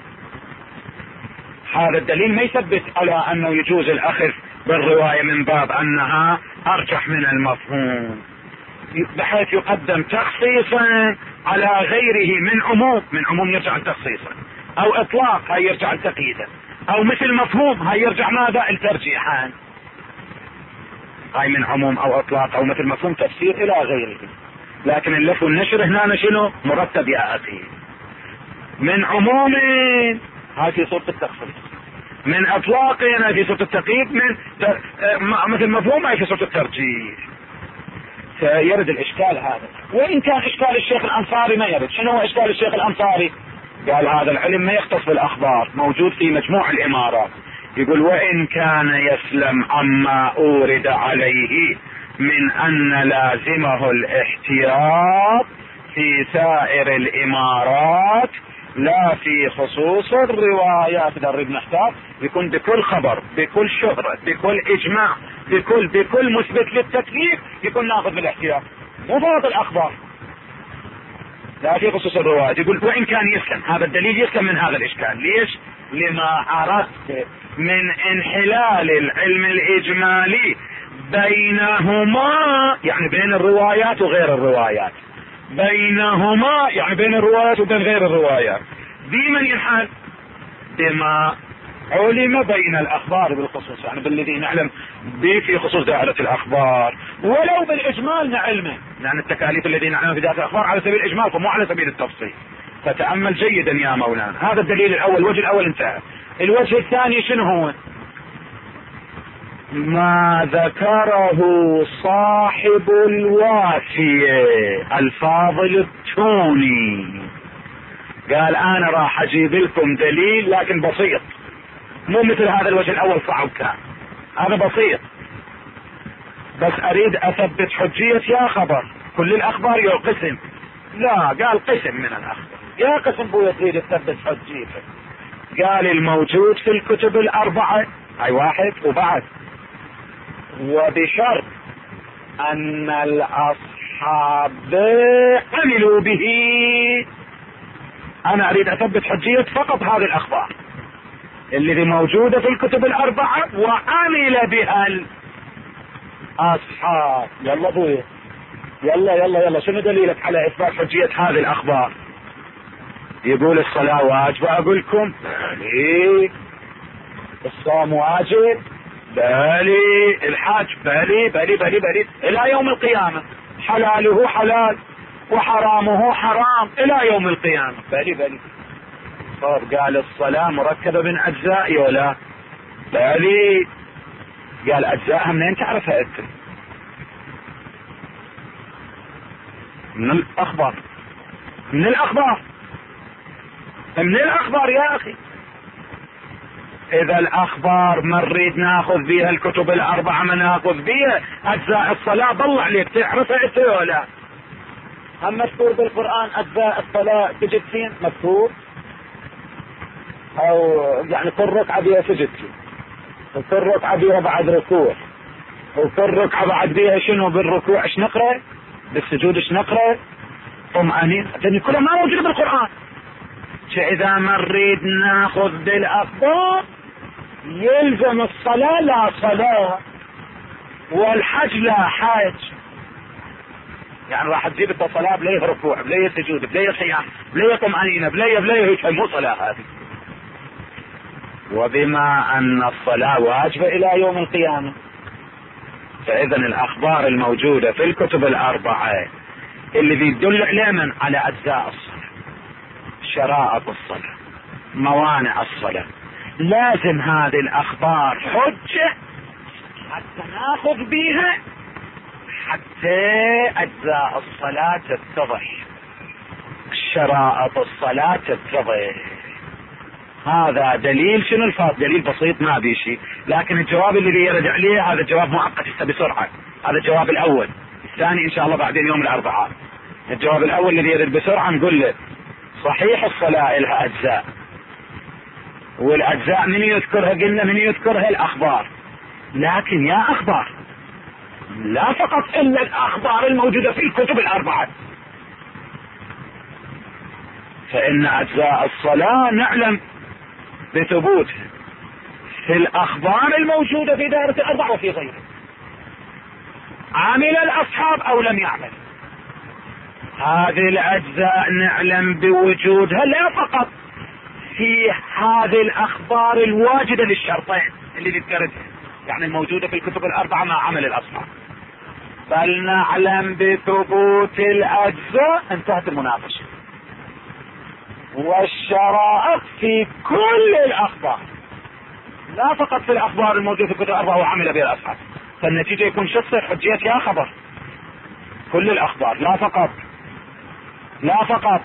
هذا الدليل ما يثبت على انه يجوز الاخذ بالرواية من باب انها ارجح من المفهوم، بحيث يقدم تخصيصا على غيره من عموم، من عموم يرجع لتخصيصا، او اطلاق هاي يرجع لتقييدا، او مثل مفهوم هاي يرجع ماذا؟ الترجيحان. هاي من عموم او اطلاق او مثل مفهوم تفسير الى غيره. لكن اللف والنشر هنا شنو؟ مرتب يا اخي. من عموم هاي في صورة التخصيص، من اطلاق هاي في صورة التقييد، من مثل مفهوم هاي في صورة الترجيح. فيرد الاشكال هذا، وان كان اشكال الشيخ الانصاري ما يرد. شنو هو اشكال الشيخ الانصاري؟ قال هذا العلم ما يختص بالاخبار، موجود في مجموع الامارات. يقول وان كان يسلم عما اورد عليه من ان لازمه الاحتياط في سائر الامارات لا في خصوص الروايات. درب نحتاط يكون بكل خبر، بكل شهرة، بكل اجماع، بكل بكل مثبت للتكليف يكون ناخذ بالاحتياط، مو فقط الاخبار، لا في خصوص الروايات. يقول وان كان يسلم، هذا الدليل يسلم من هذا الاشكال. ليش؟ لما عرفت من انحلال العلم الاجمالي بينهما، يعني بين الروايات وغير الروايات، بينهما يعني بين الروايات وبين غير الروايات. بمن ينحل؟ بما علم بين الاخبار بالخصوص، يعني بالذي نعلم به في خصوص دائرة الاخبار، ولو بالاجمال نعلمه، لان التكاليف الذي نعلمها في دائرة الاخبار على سبيل الاجمال ومو على سبيل التفصيل. فتأمل جيدا يا مولانا. هذا الدليل الاول، الوجه الاول انتهى. الوجه الثاني شنو هو؟ ما ذكره صاحب الوافية الفاضل التوني. قال انا راح اجيب لكم دليل لكن بسيط، مو مثل هذا الوجه الاول صعب كان، هذا بسيط، بس اريد اثبت حجية. يا خبر كل الاخبار يا قسم؟ لا، قال قسم من الاخبار. يا قسم بو تريد تثبت حجيته؟ قال الموجود في الكتب الاربعة، اي واحد، وبعد وبشرط ان الاصحاب عملوا به. انا اريد اثبت حجية فقط هذه الاخبار اللي موجودة في الكتب الاربعة وعمل بها الاصحاب. يلا ابوي، يلا يلا يلا، شنو دليلك على اثبات حجية هذه الاخبار؟ يقول الصلاة واجبة، اقول لكم بلي. الصوم واجب، بلي. الحج بلي بلي بلي بلي الى يوم القيامة. حلاله حلال وحرامه حرام الى يوم القيامة، بلي بلي. طب قال الصلاة مركبة من اجزاء ولا؟ بلي. قال اجزاءها منين تعرفها انت؟ من الاخبار، من الاخبار، من الاخبار يا اخي. اذا الاخبار ما نريد ناخذ بيها الكتب الاربعة ما ناخذ بيها اجزاء الصلاة. ضل عليك تعرفها انت ولا؟ هم مذكور بالقرآن اجزاء الصلاة تجد فين مذكور؟ او يعني كل ركعة بيها سجد، وكل ركعة بيها بعد ركوع، وكل ركعة بعد بيها شنو بالركوع ايش نقرأ، بالسجود ايش نقرأ، طمأنينة. لأن كلها ما موجودة بالقرآن. فإذا ما نريد ناخذ بالاخبار يلزم الصلاة لا صلاة، والحج لا حج. يعني راح تجيب انت صلاة بليه ركوع، بليه سجود، بليه قيام، بليه طمأنينة، بليه بليه هيك، مو صلاة هذه. وبما ان الصلاة واجبة الى يوم القيامة، فاذا الاخبار الموجودة في الكتب الاربعة اللي بيدل على من؟ على اجزاء الصلاة، شرائط الصلاة، موانع الصلاة، لازم هذه الاخبار حجة حتى ناخذ بيها، حتى اجزاء الصلاة تتضح، شرائط الصلاة تتضح. هذا دليل شنو الفاظ؟ دليل بسيط ما بي شيء، لكن الجواب اللي يرجع عليه هذا جواب معقد بسرعة. هذا الجواب الاول، الثاني ان شاء الله بعدين يوم الاربعاء. الجواب الاول اللي يرد بسرعة نقول له صحيح الصلاة لها اجزاء، والاجزاء من يذكرها؟ قلنا من يذكرها الاخبار، لكن يا اخبار لا فقط الا الاخبار الموجودة في الكتب الاربعة. فان اجزاء الصلاة نعلم بثبوتها في الاخبار الموجودة في دائرة الاربعة وفي غيرها. عمل الاصحاب او لم يعمل، هذه الاجزاء نعلم بوجودها لا فقط في هذه الاخبار الواجدة للشرطين اللي ذكرتها، يعني الموجودة في الكتب الاربعة مع عمل الاصحاب، بل نعلم بثبوت الاجزاء. انتهت المناقشة، والشرائط في كل الاخبار، لا فقط في الاخبار الموجودة في الكتب الاربعة وعمل بها الاصحاب. فالنتيجة يكون شو تصير حجية يا خبر كل الاخبار، لا فقط لا فقط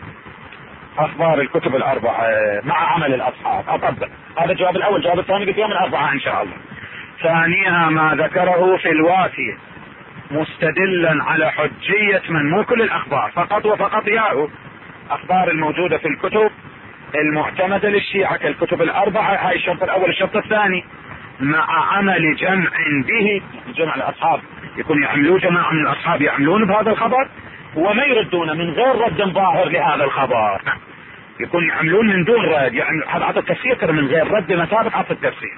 اخبار الكتب الاربعة مع عمل الاصحاب. اطبق هذا الجواب الاول. الجواب الثاني بيوم الاربعاء ان شاء الله. ثانيها ما ذكره في الوافية مستدلا على حجية من مو كل الاخبار فقط وفقط ياهو اخبار الموجودة في الكتب المعتمدة للشيعة كالكتب الاربعة. هاي الشرط الاول. الشرط الثاني مع عمل جمع به، جمع الاصحاب يكون يعملون جماعة من الاصحاب يعملون بهذا الخبر وما يردون من غير رد ظاهر لهذا الخبر، يكون يعملون من دون رد. يعني هذا عطى التفسير من غير رد بمثابة عطى التفسير.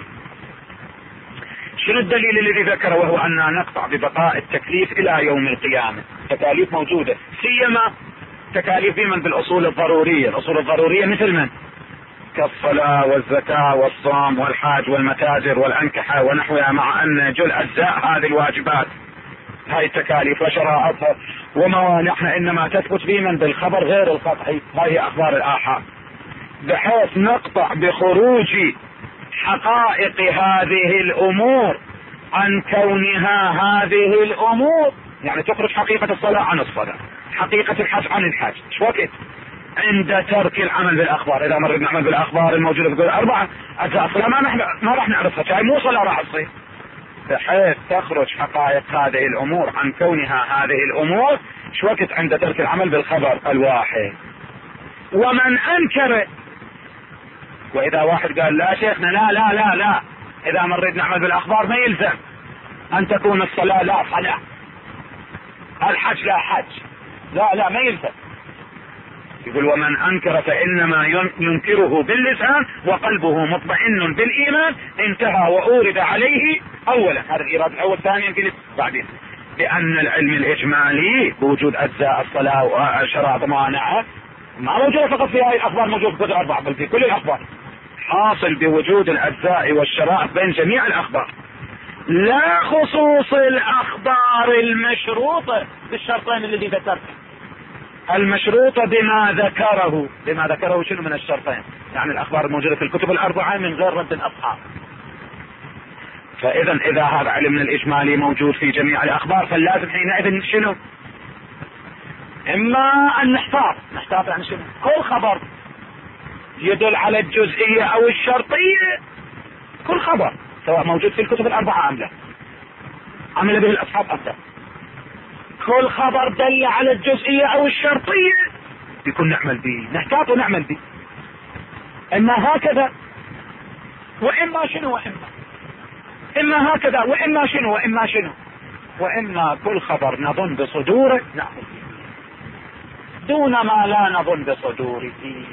شنو الدليل الذي ذكره؟ وهو أننا نقطع ببقاء التكليف إلى يوم القيامة. تكاليف موجودة، سيما تكاليف من بالأصول الضرورية. الأصول الضرورية مثل من؟ كالصلاة والزكاة والصوم والحاج والمتاجر والأنكحة ونحوها، مع أن جل أجزاء هذه الواجبات هاي التكاليف وشرائطها وموانعها إنما تثبت بمن بالخبر غير القطعي. هاي أخبار الآحاد، بحيث نقطع بخروج حقائق هذه الامور عن كونها هذه الامور. يعني تخرج حقيقة الصلاة عن الصلاة، حقيقة الحج عن الحج. شو وقت عند ترك العمل بالاخبار؟ اذا مرد نعمل بالاخبار الموجودة في كل اربعة اجزاء الصلاة ما نحن ما راح نعرفها، شاي مو صلاة راح تصير. بحيث تخرج حقائق هذه الامور عن كونها هذه الامور. شو وقت عند ترك العمل بالخبر الواحد. ومن انكر، واذا واحد قال لا شيخنا لا لا لا لا اذا مريد نعمل بالاخبار ما يلزم ان تكون الصلاة لا صلاة، الحج لا حج، لا لا ما يلزم. يقول ومن انكر فانما ينكره باللسان وقلبه مطمئن بالايمان، انتهى واورد عليه اولا. هذا الايراد الاول. ثانيا في بعدين لان العلم الاجمالي بوجود اجزاء الصلاة وشرائط مانعة ما موجودة فقط في هذه الاخبار، موجود في كل الاربعة بل في كل الاخبار. حاصل بوجود الاجزاء والشرائط بين جميع الاخبار، لا خصوص الاخبار المشروطة بالشرطين الذي ذكرت. المشروطة بما ذكره، بما ذكره شنو من الشرطين؟ يعني الاخبار الموجودة في الكتب الاربعة من غير رد الاصحاب. فاذا اذا هذا علمنا الاجمالي موجود في جميع الاخبار فلازم حينئذ شنو؟ اما ان نحتاط. نحتاط يعني شنو؟ كل خبر يدل على الجزئية او الشرطية، كل خبر سواء موجود في الكتب الاربعة ام لا عمل به الاصحاب ام لا، كل خبر دل على الجزئية او الشرطية يكون نعمل به، نحتاط ونعمل به. اما هكذا واما شنو واما اما هكذا واما شنو واما شنو واما كل خبر نظن بصدوره نعمل به دون ما لا نظن بصدوره.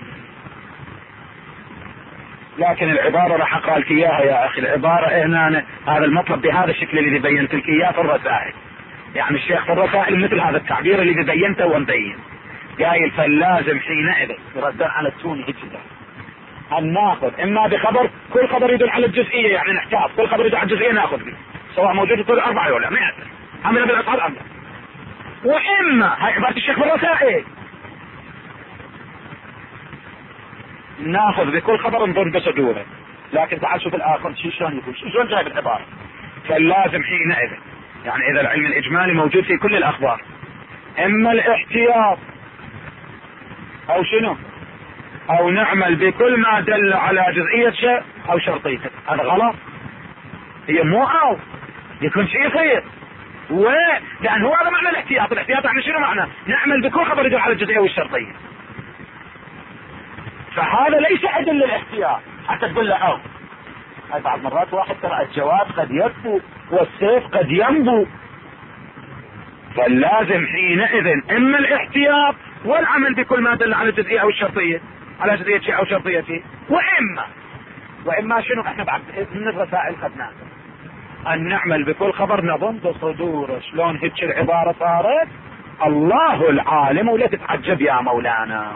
لكن العبارة راح اقرأ لك اياها يا اخي. العبارة هنا هذا المطلب بهذا الشكل اللي بينت لك اياه في الرسائل. يعني الشيخ في الرسائل مثل هذا التعبير اللي بينته ومبين قايل فلازم حينئذ يردون على السوني هجدا ان ناخذ اما بخبر كل خبر يدل على الجزئية، يعني نحتاج كل خبر يدل على الجزئية ناخذ به سواء موجود في كل اربعة ولا ما يعرف عمل بالاصحاب ام لا. واما هاي عبارة الشيخ في الرسائل ناخذ بكل خبر نظن بصدوره. لكن تعال شوف الاخر شو شلون يقول شلون جايب العبارة. فلازم حينئذ يعني اذا العلم الاجمالي موجود في كل الاخبار اما الاحتياط او شنو او نعمل بكل ما دل على جزئية شيء او شرطيته. هذا غلط. هي مو او يكون شيء خير و لان هو هذا معنى الاحتياط. الاحتياط يعني شنو معنى؟ نعمل بكل خبر يدل على الجزئية والشرطية. فهذا ليس عدل للاحتياط حتى تقول له او. هاي بعض مرات واحد ترى الجواب قد يكفو والسيف قد ينبو. فلازم حينئذ اما الاحتياط والعمل بكل ما دل على الجزئية او الشرطية على جزئية شيء او شرطية شيء، واما واما شنو احنا بعد من الرسائل خدناها ان نعمل بكل خبر نظن بصدوره. شلون هيك العبارة صارت؟ الله العالم ولا تتعجب يا مولانا.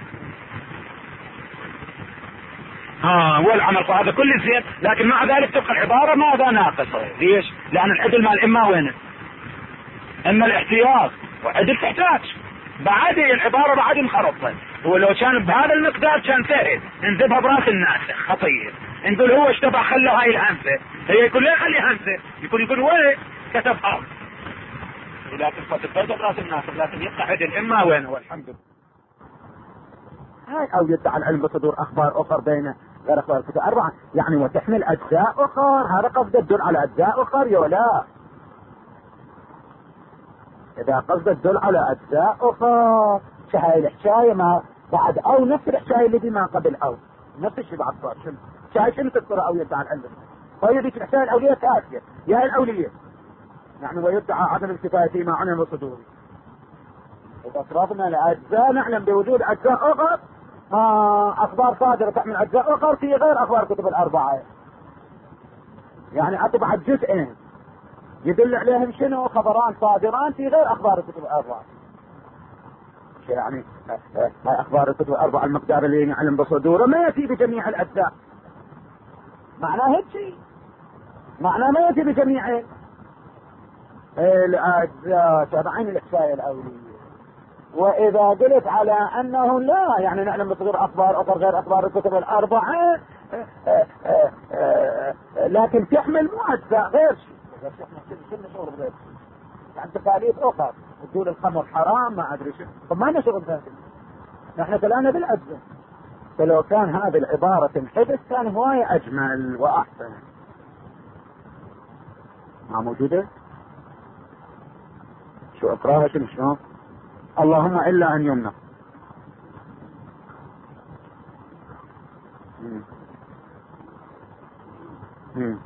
ها والعمل هذا كل زين، لكن مع ذلك تبقى العبارة ماذا ناقصة؟ ليش؟ لان العدل مال اما وين؟ اما الاحتياط وعدل تحتاج بعد العبارة بعد انخرطت. هو لو كان بهذا المقدار كان سهل انذبها براس الناسخ خطير، نقول هو اشتبه خلى هاي الهمزة، هي يقول ليه خلي همزة، يكون يقول وين كتب حرف، لكن فتبدأ براس الناسخ لكن يبقى عدل اما وين هو الحمد لله. هاي او يدعي العلم بصدور اخبار اخر بين غير اخبار الكتب اربعة، يعني وتحمل اجزاء اخر، هذا قصد تدل على اجزاء اخر يا لا. اذا قصد تدل على اجزاء اخر شهاي الحشاية ما بعد او نفس الحشاية اللي ما قبل او نفس الشيء بعد صار شنو شاي شنو تذكر او يدعي العلم. طيب ذيك الحشاية الاولية كافية يا الاولية يعني ويدعى عدم الكفاية فيما عنه بصدوره. اذا اطرافنا لاجزاء نعلم بوجود اجزاء اخر آه اخبار صادرة تحمل اجزاء اخر في غير اخبار كتب الاربعة، يعني عطوا بعد جزئين يدل عليهم شنو خبران صادران في غير اخبار الكتب الاربعة. يعني هاي اخبار الكتب الاربعة المقدار اللي نعلم بصدوره ما يأتي بجميع الاجزاء، معناه هيك شيء، معناه ما يأتي بجميع الاجزاء تبعين الاحصائية الاولية. واذا قلت على انه لا يعني نعلم بصدور اخبار اخر غير اخبار الكتب الاربعة لكن تحمل مو اجزاء غير شيء، شنو شغل غير شيء يعني تكاليف اخر تقول الخمر حرام ما ادري شو، طب ما لنا شغل ذاك، نحن كلامنا بالاجزاء. فلو كان هذه العبارة تنحدث كان هواية اجمل واحسن. ما موجودة شو اقراها شنو شلون اللهم الا ان يمنع. مم. مم.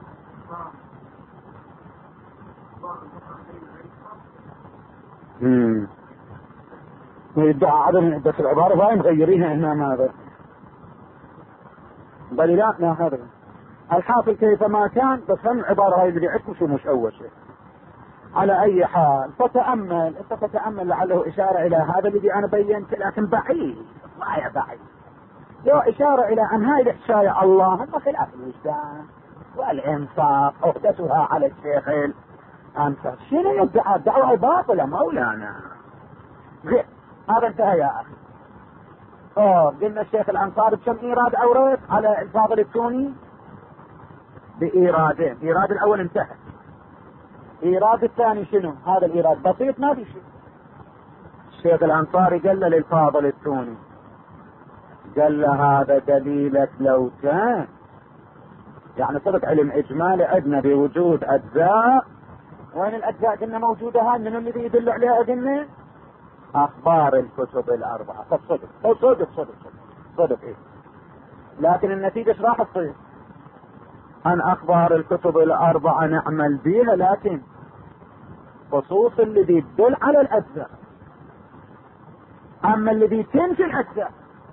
مم. يدعى عدم بس العبارة باي مغيرينها هنا ماذا بل لا لا هذا الحاصل كيفما كان بس هم العبارة هاي اللي عندكم شو مش اول شيء. على اي حال فتأمل انت تتأمل لعله اشارة الى هذا الذي انا بينت لكن بعيد ما بعيد لو اشارة الى ان هاي الحشاية اللهم خلاف الوجدان والانصاف احدثها على الشيخ الانصاف. شنو يدعى الدعوة باطلة مولانا غير هذا انتهى يا اخي. اوه قلنا الشيخ الانصاري بكم ايراد اورد على الفاضل التوني بايرادين، ايراد الاول انتهى، ايراد الثاني شنو هذا الايراد بسيط ما في شيء. الشيخ الانصاري قال له للفاضل التوني قال له هذا دليلك لو كان يعني صرت علم اجمالي عندنا بوجود اجزاء. وين الاجزاء قلنا موجودة هاي من الذي يدل عليها قلنا اخبار الكتب الاربعة. فالصدق صدق صدق صدق صدق ايه لكن النتيجة ايش راح تصير ان اخبار الكتب الاربعة نعمل بها لكن خصوص الذي يدل على الاجزاء، اما الذي تنفي الاجزاء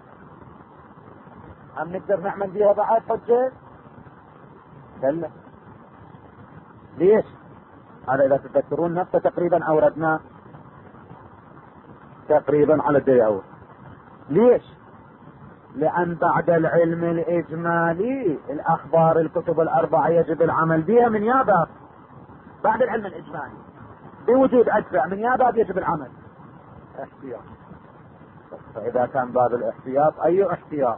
هم نقدر نعمل بها بعد حجة كلا. ليش هذا اذا تذكرون نفسه تقريبا اوردنا تقريبا على الدياول. ليش لان بعد العلم الاجمالي الاخبار الكتب الاربعة يجب العمل بها من يا باب بعد العلم الاجمالي بوجود اجزاء من يا باب يجب العمل احتياط. فاذا كان باب الاحتياط اي احتياط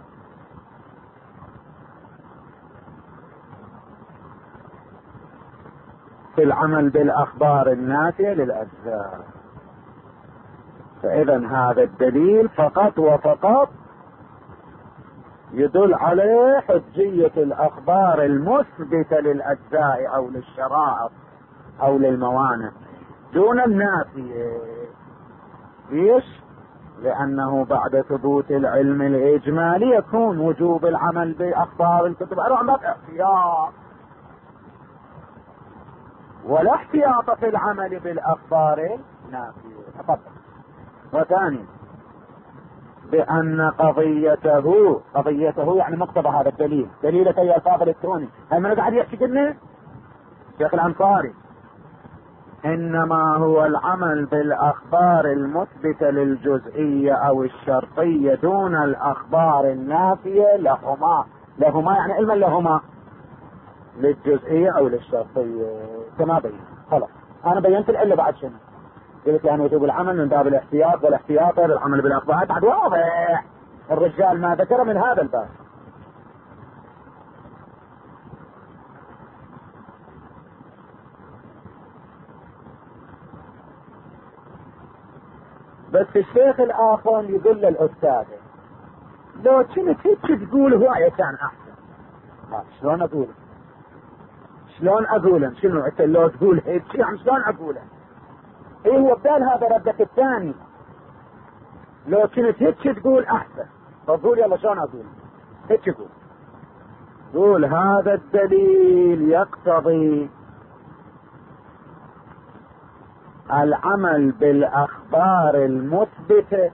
في العمل بالاخبار النافية للاجزاء. فاذا هذا الدليل فقط وفقط يدل على حجية الاخبار المثبتة للاجزاء او للشرائط او للموانع دون النافية. ليش لانه بعد ثبوت العلم الاجمالي يكون وجوب العمل باخبار الكتب اربعة احتياط ولا احتياط في العمل بالاخبار النافية. تفضل. وثاني بان قضيته قضيته يعني مقتضى هذا الدليل دليلة يا الفاضل التوني هاي من قاعد يحكي قلنا الشيخ الانصاري انما هو العمل بالاخبار المثبتة للجزئية او الشرطية دون الاخبار النافية لهما لهما يعني علما لهما للجزئية او للشرطية كما بين. خلاص انا بينت العلة بعد شنو قلت يعني وجوب العمل من باب الاحتياط والاحتياط للعمل بالاخبار بعد واضح. الرجال ما ذكر من هذا الباب. بس الشيخ الآخر يقول للأستاذ لو كنت هيك تقول هواية كان أحسن. ها شلون أقول شلون أقوله شنو أنت لو تقول هيك يعني شلون أقوله؟ إيه هو بدال هذا ردك الثاني لو كنت هيك تقول أحسن. فقول يلا شلون أقول هيك تقول قول هذا الدليل يقتضي العمل بالأخبار المثبتة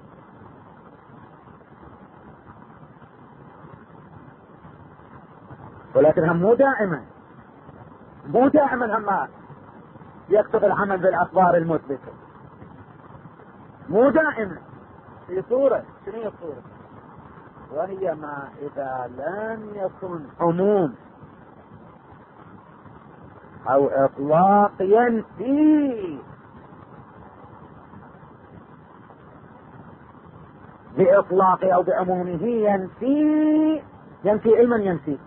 ولكن هم مو دائما مو دائما هم يقتضي العمل بالأخبار المثبتة مو دائما في صورة. شنو هي الصورة؟ وهي ما إذا لم يكن عموم أو إطلاق ينفي بإطلاقه أو بعمومه ينفي ينفي علما ينفي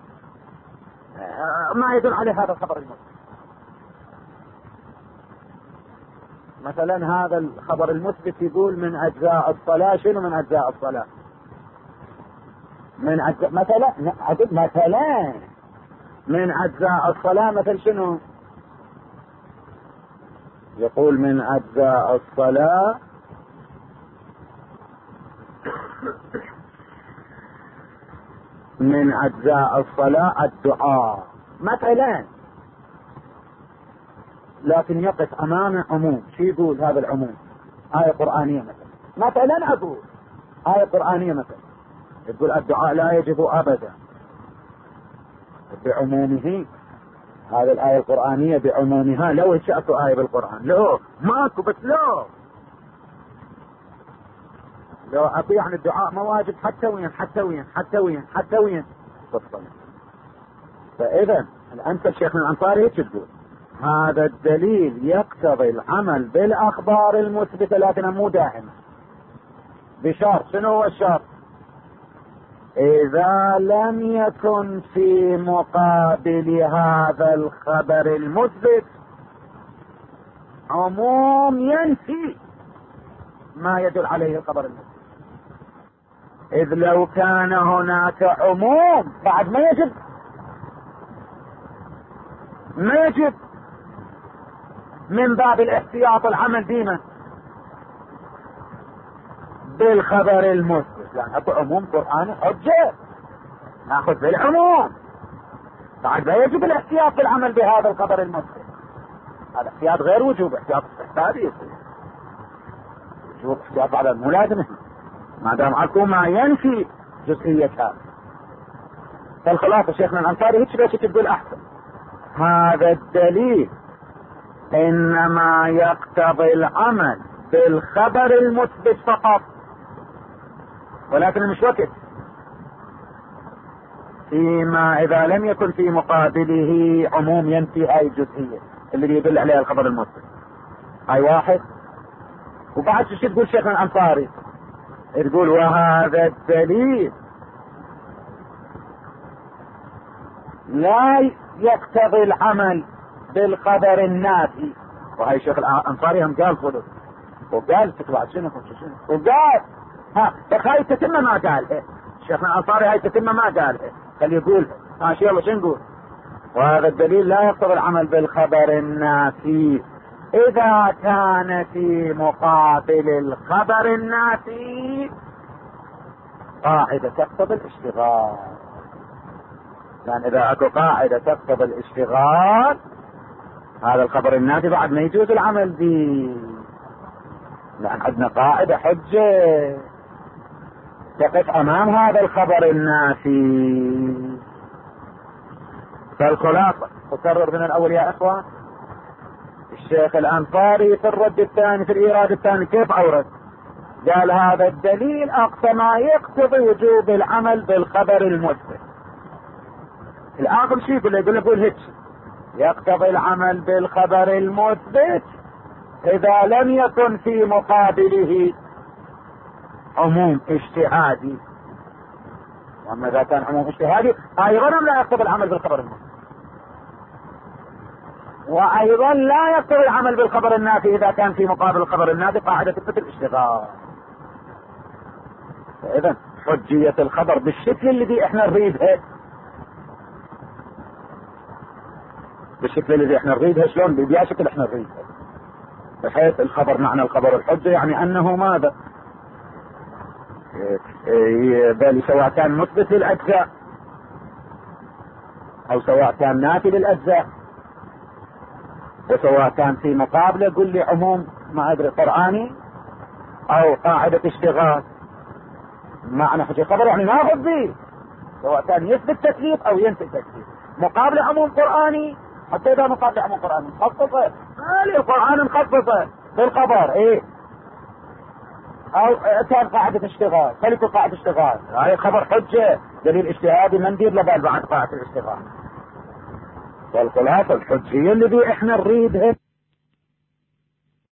ما يدل عليه هذا الخبر المثبت. مثلا هذا الخبر المثبت يقول من أجزاء الصلاة. شنو من أجزاء الصلاة؟ من أجزاء مثلا مثلا من أجزاء الصلاة مثل شنو؟ يقول من أجزاء الصلاة من أجزاء الصلاة الدعاء مثلا. لكن يقف أمام عموم. شو يقول هذا العموم؟ آية قرآنية مثلا مثلا أقول آية قرآنية مثلا تقول الدعاء لا يجب أبدا بعمومه. هذه الآية القرآنية بعمومها لو شاكو آية بالقرآن لو ماكو بس لو لو أطيع عن الدعاء ما واجب حتى وين حتى وين حتى وين حتى وين بالصلاة. فإذا الأنت الشيخ الأنصاري هيك تقول هذا الدليل يقتضي العمل بالأخبار المثبتة لكنها مو دائما بشرط. شنو هو الشرط؟ إذا لم يكن في مقابل هذا الخبر المثبت عموم ينفي ما يدل عليه الخبر المثبت. إذ لو كان هناك عموم بعد ما يجب ما يجب من باب الاحتياط العمل ديما بالخبر المثبت. يعني اكو عموم قرآني حجة ناخذ بالعموم بعد لا يجب الاحتياط بالعمل بهذا الخبر المثبت. هذا احتياط غير وجوب احتياط استحبابي يصير وجوب احتياط على مو لازم ما دام اكو ما ينفي جزئية هذا. فالخلاصة شيخنا الأنصاري هيك ليش تقول أحسن هذا الدليل إنما يقتضي العمل بالخبر المثبت فقط ولكن مش وقت فيما إذا لم يكن في مقابله عموم ينفي هاي الجزئية اللي يدل عليها الخبر المثبت. هاي واحد. وبعد شو تقول شيخنا الأنصاري؟ تقول وهذا الدليل لا يقتضي العمل بالخبر النافي. وهي الشيخ الأنصاري هم قال خلص وقال تطلع شنو شنو وقال ها هاي تتم ما قالها الشيخ الأنصاري. هاي تتم ما قالها خلي يقول ها شو يلا شنو نقول؟ وهذا الدليل لا يقتضي العمل بالخبر النافي إذا كان في مقابل الخبر النافي قاعدة تقتضي الاشتغال. يعني إذا أكو قاعدة تقتضي الاشتغال هذا الخبر النافي بعد ما يجوز العمل به. لأن عندنا قاعدة حجة تقف أمام هذا الخبر النافي. فالخلاصة أكرر من الأول يا إخوان الشيخ الأنصاري في الرد الثاني في الإيراد الثاني كيف أورد؟ قال هذا الدليل أقصى ما يقتضي وجوب العمل بالخبر المثبت. الآخر شيء يقول يقول يقول هيك يقتضي العمل بالخبر المثبت اذا لم يكن في مقابله عموم اجتهادي. واما اذا كان عموم اجتهادي ايضا لا يقتضي العمل بالخبر النافي، وايضا لا يقتضي العمل بالخبر النافي اذا كان في مقابل الخبر النافي قاعدة مثل الاشتغال. فاذا حجية الخبر بالشكل الذي احنا نريدها، بالشكل الذي احنا نريدها، شلون بأي شكل احنا نريدها، بحيث الخبر معنى الخبر الحجة يعني انه ماذا بل سواء كان مثبت للاجزاء او سواء كان نافي للاجزاء، وسواء كان في مقابله قل لي عموم ما ادري قرآني او قاعدة اشتغال. معنى حجة خبر يعني ناخذ به سواء كان يثبت تكليف او ينفي تكليف. مقابله عموم قرآني، حتى اذا مقابله عموم قرآني مخصصه هذه القرآن مخصصه بالخبر ايه، او كان قاعدة اشتغال خليكوا قاعدة اشتغال هاي خبر حجة دليل اجتهادي ما ندير لبال بعد قاعدة الاشتغال. والخلاصة الحجية الذي احنا نريدها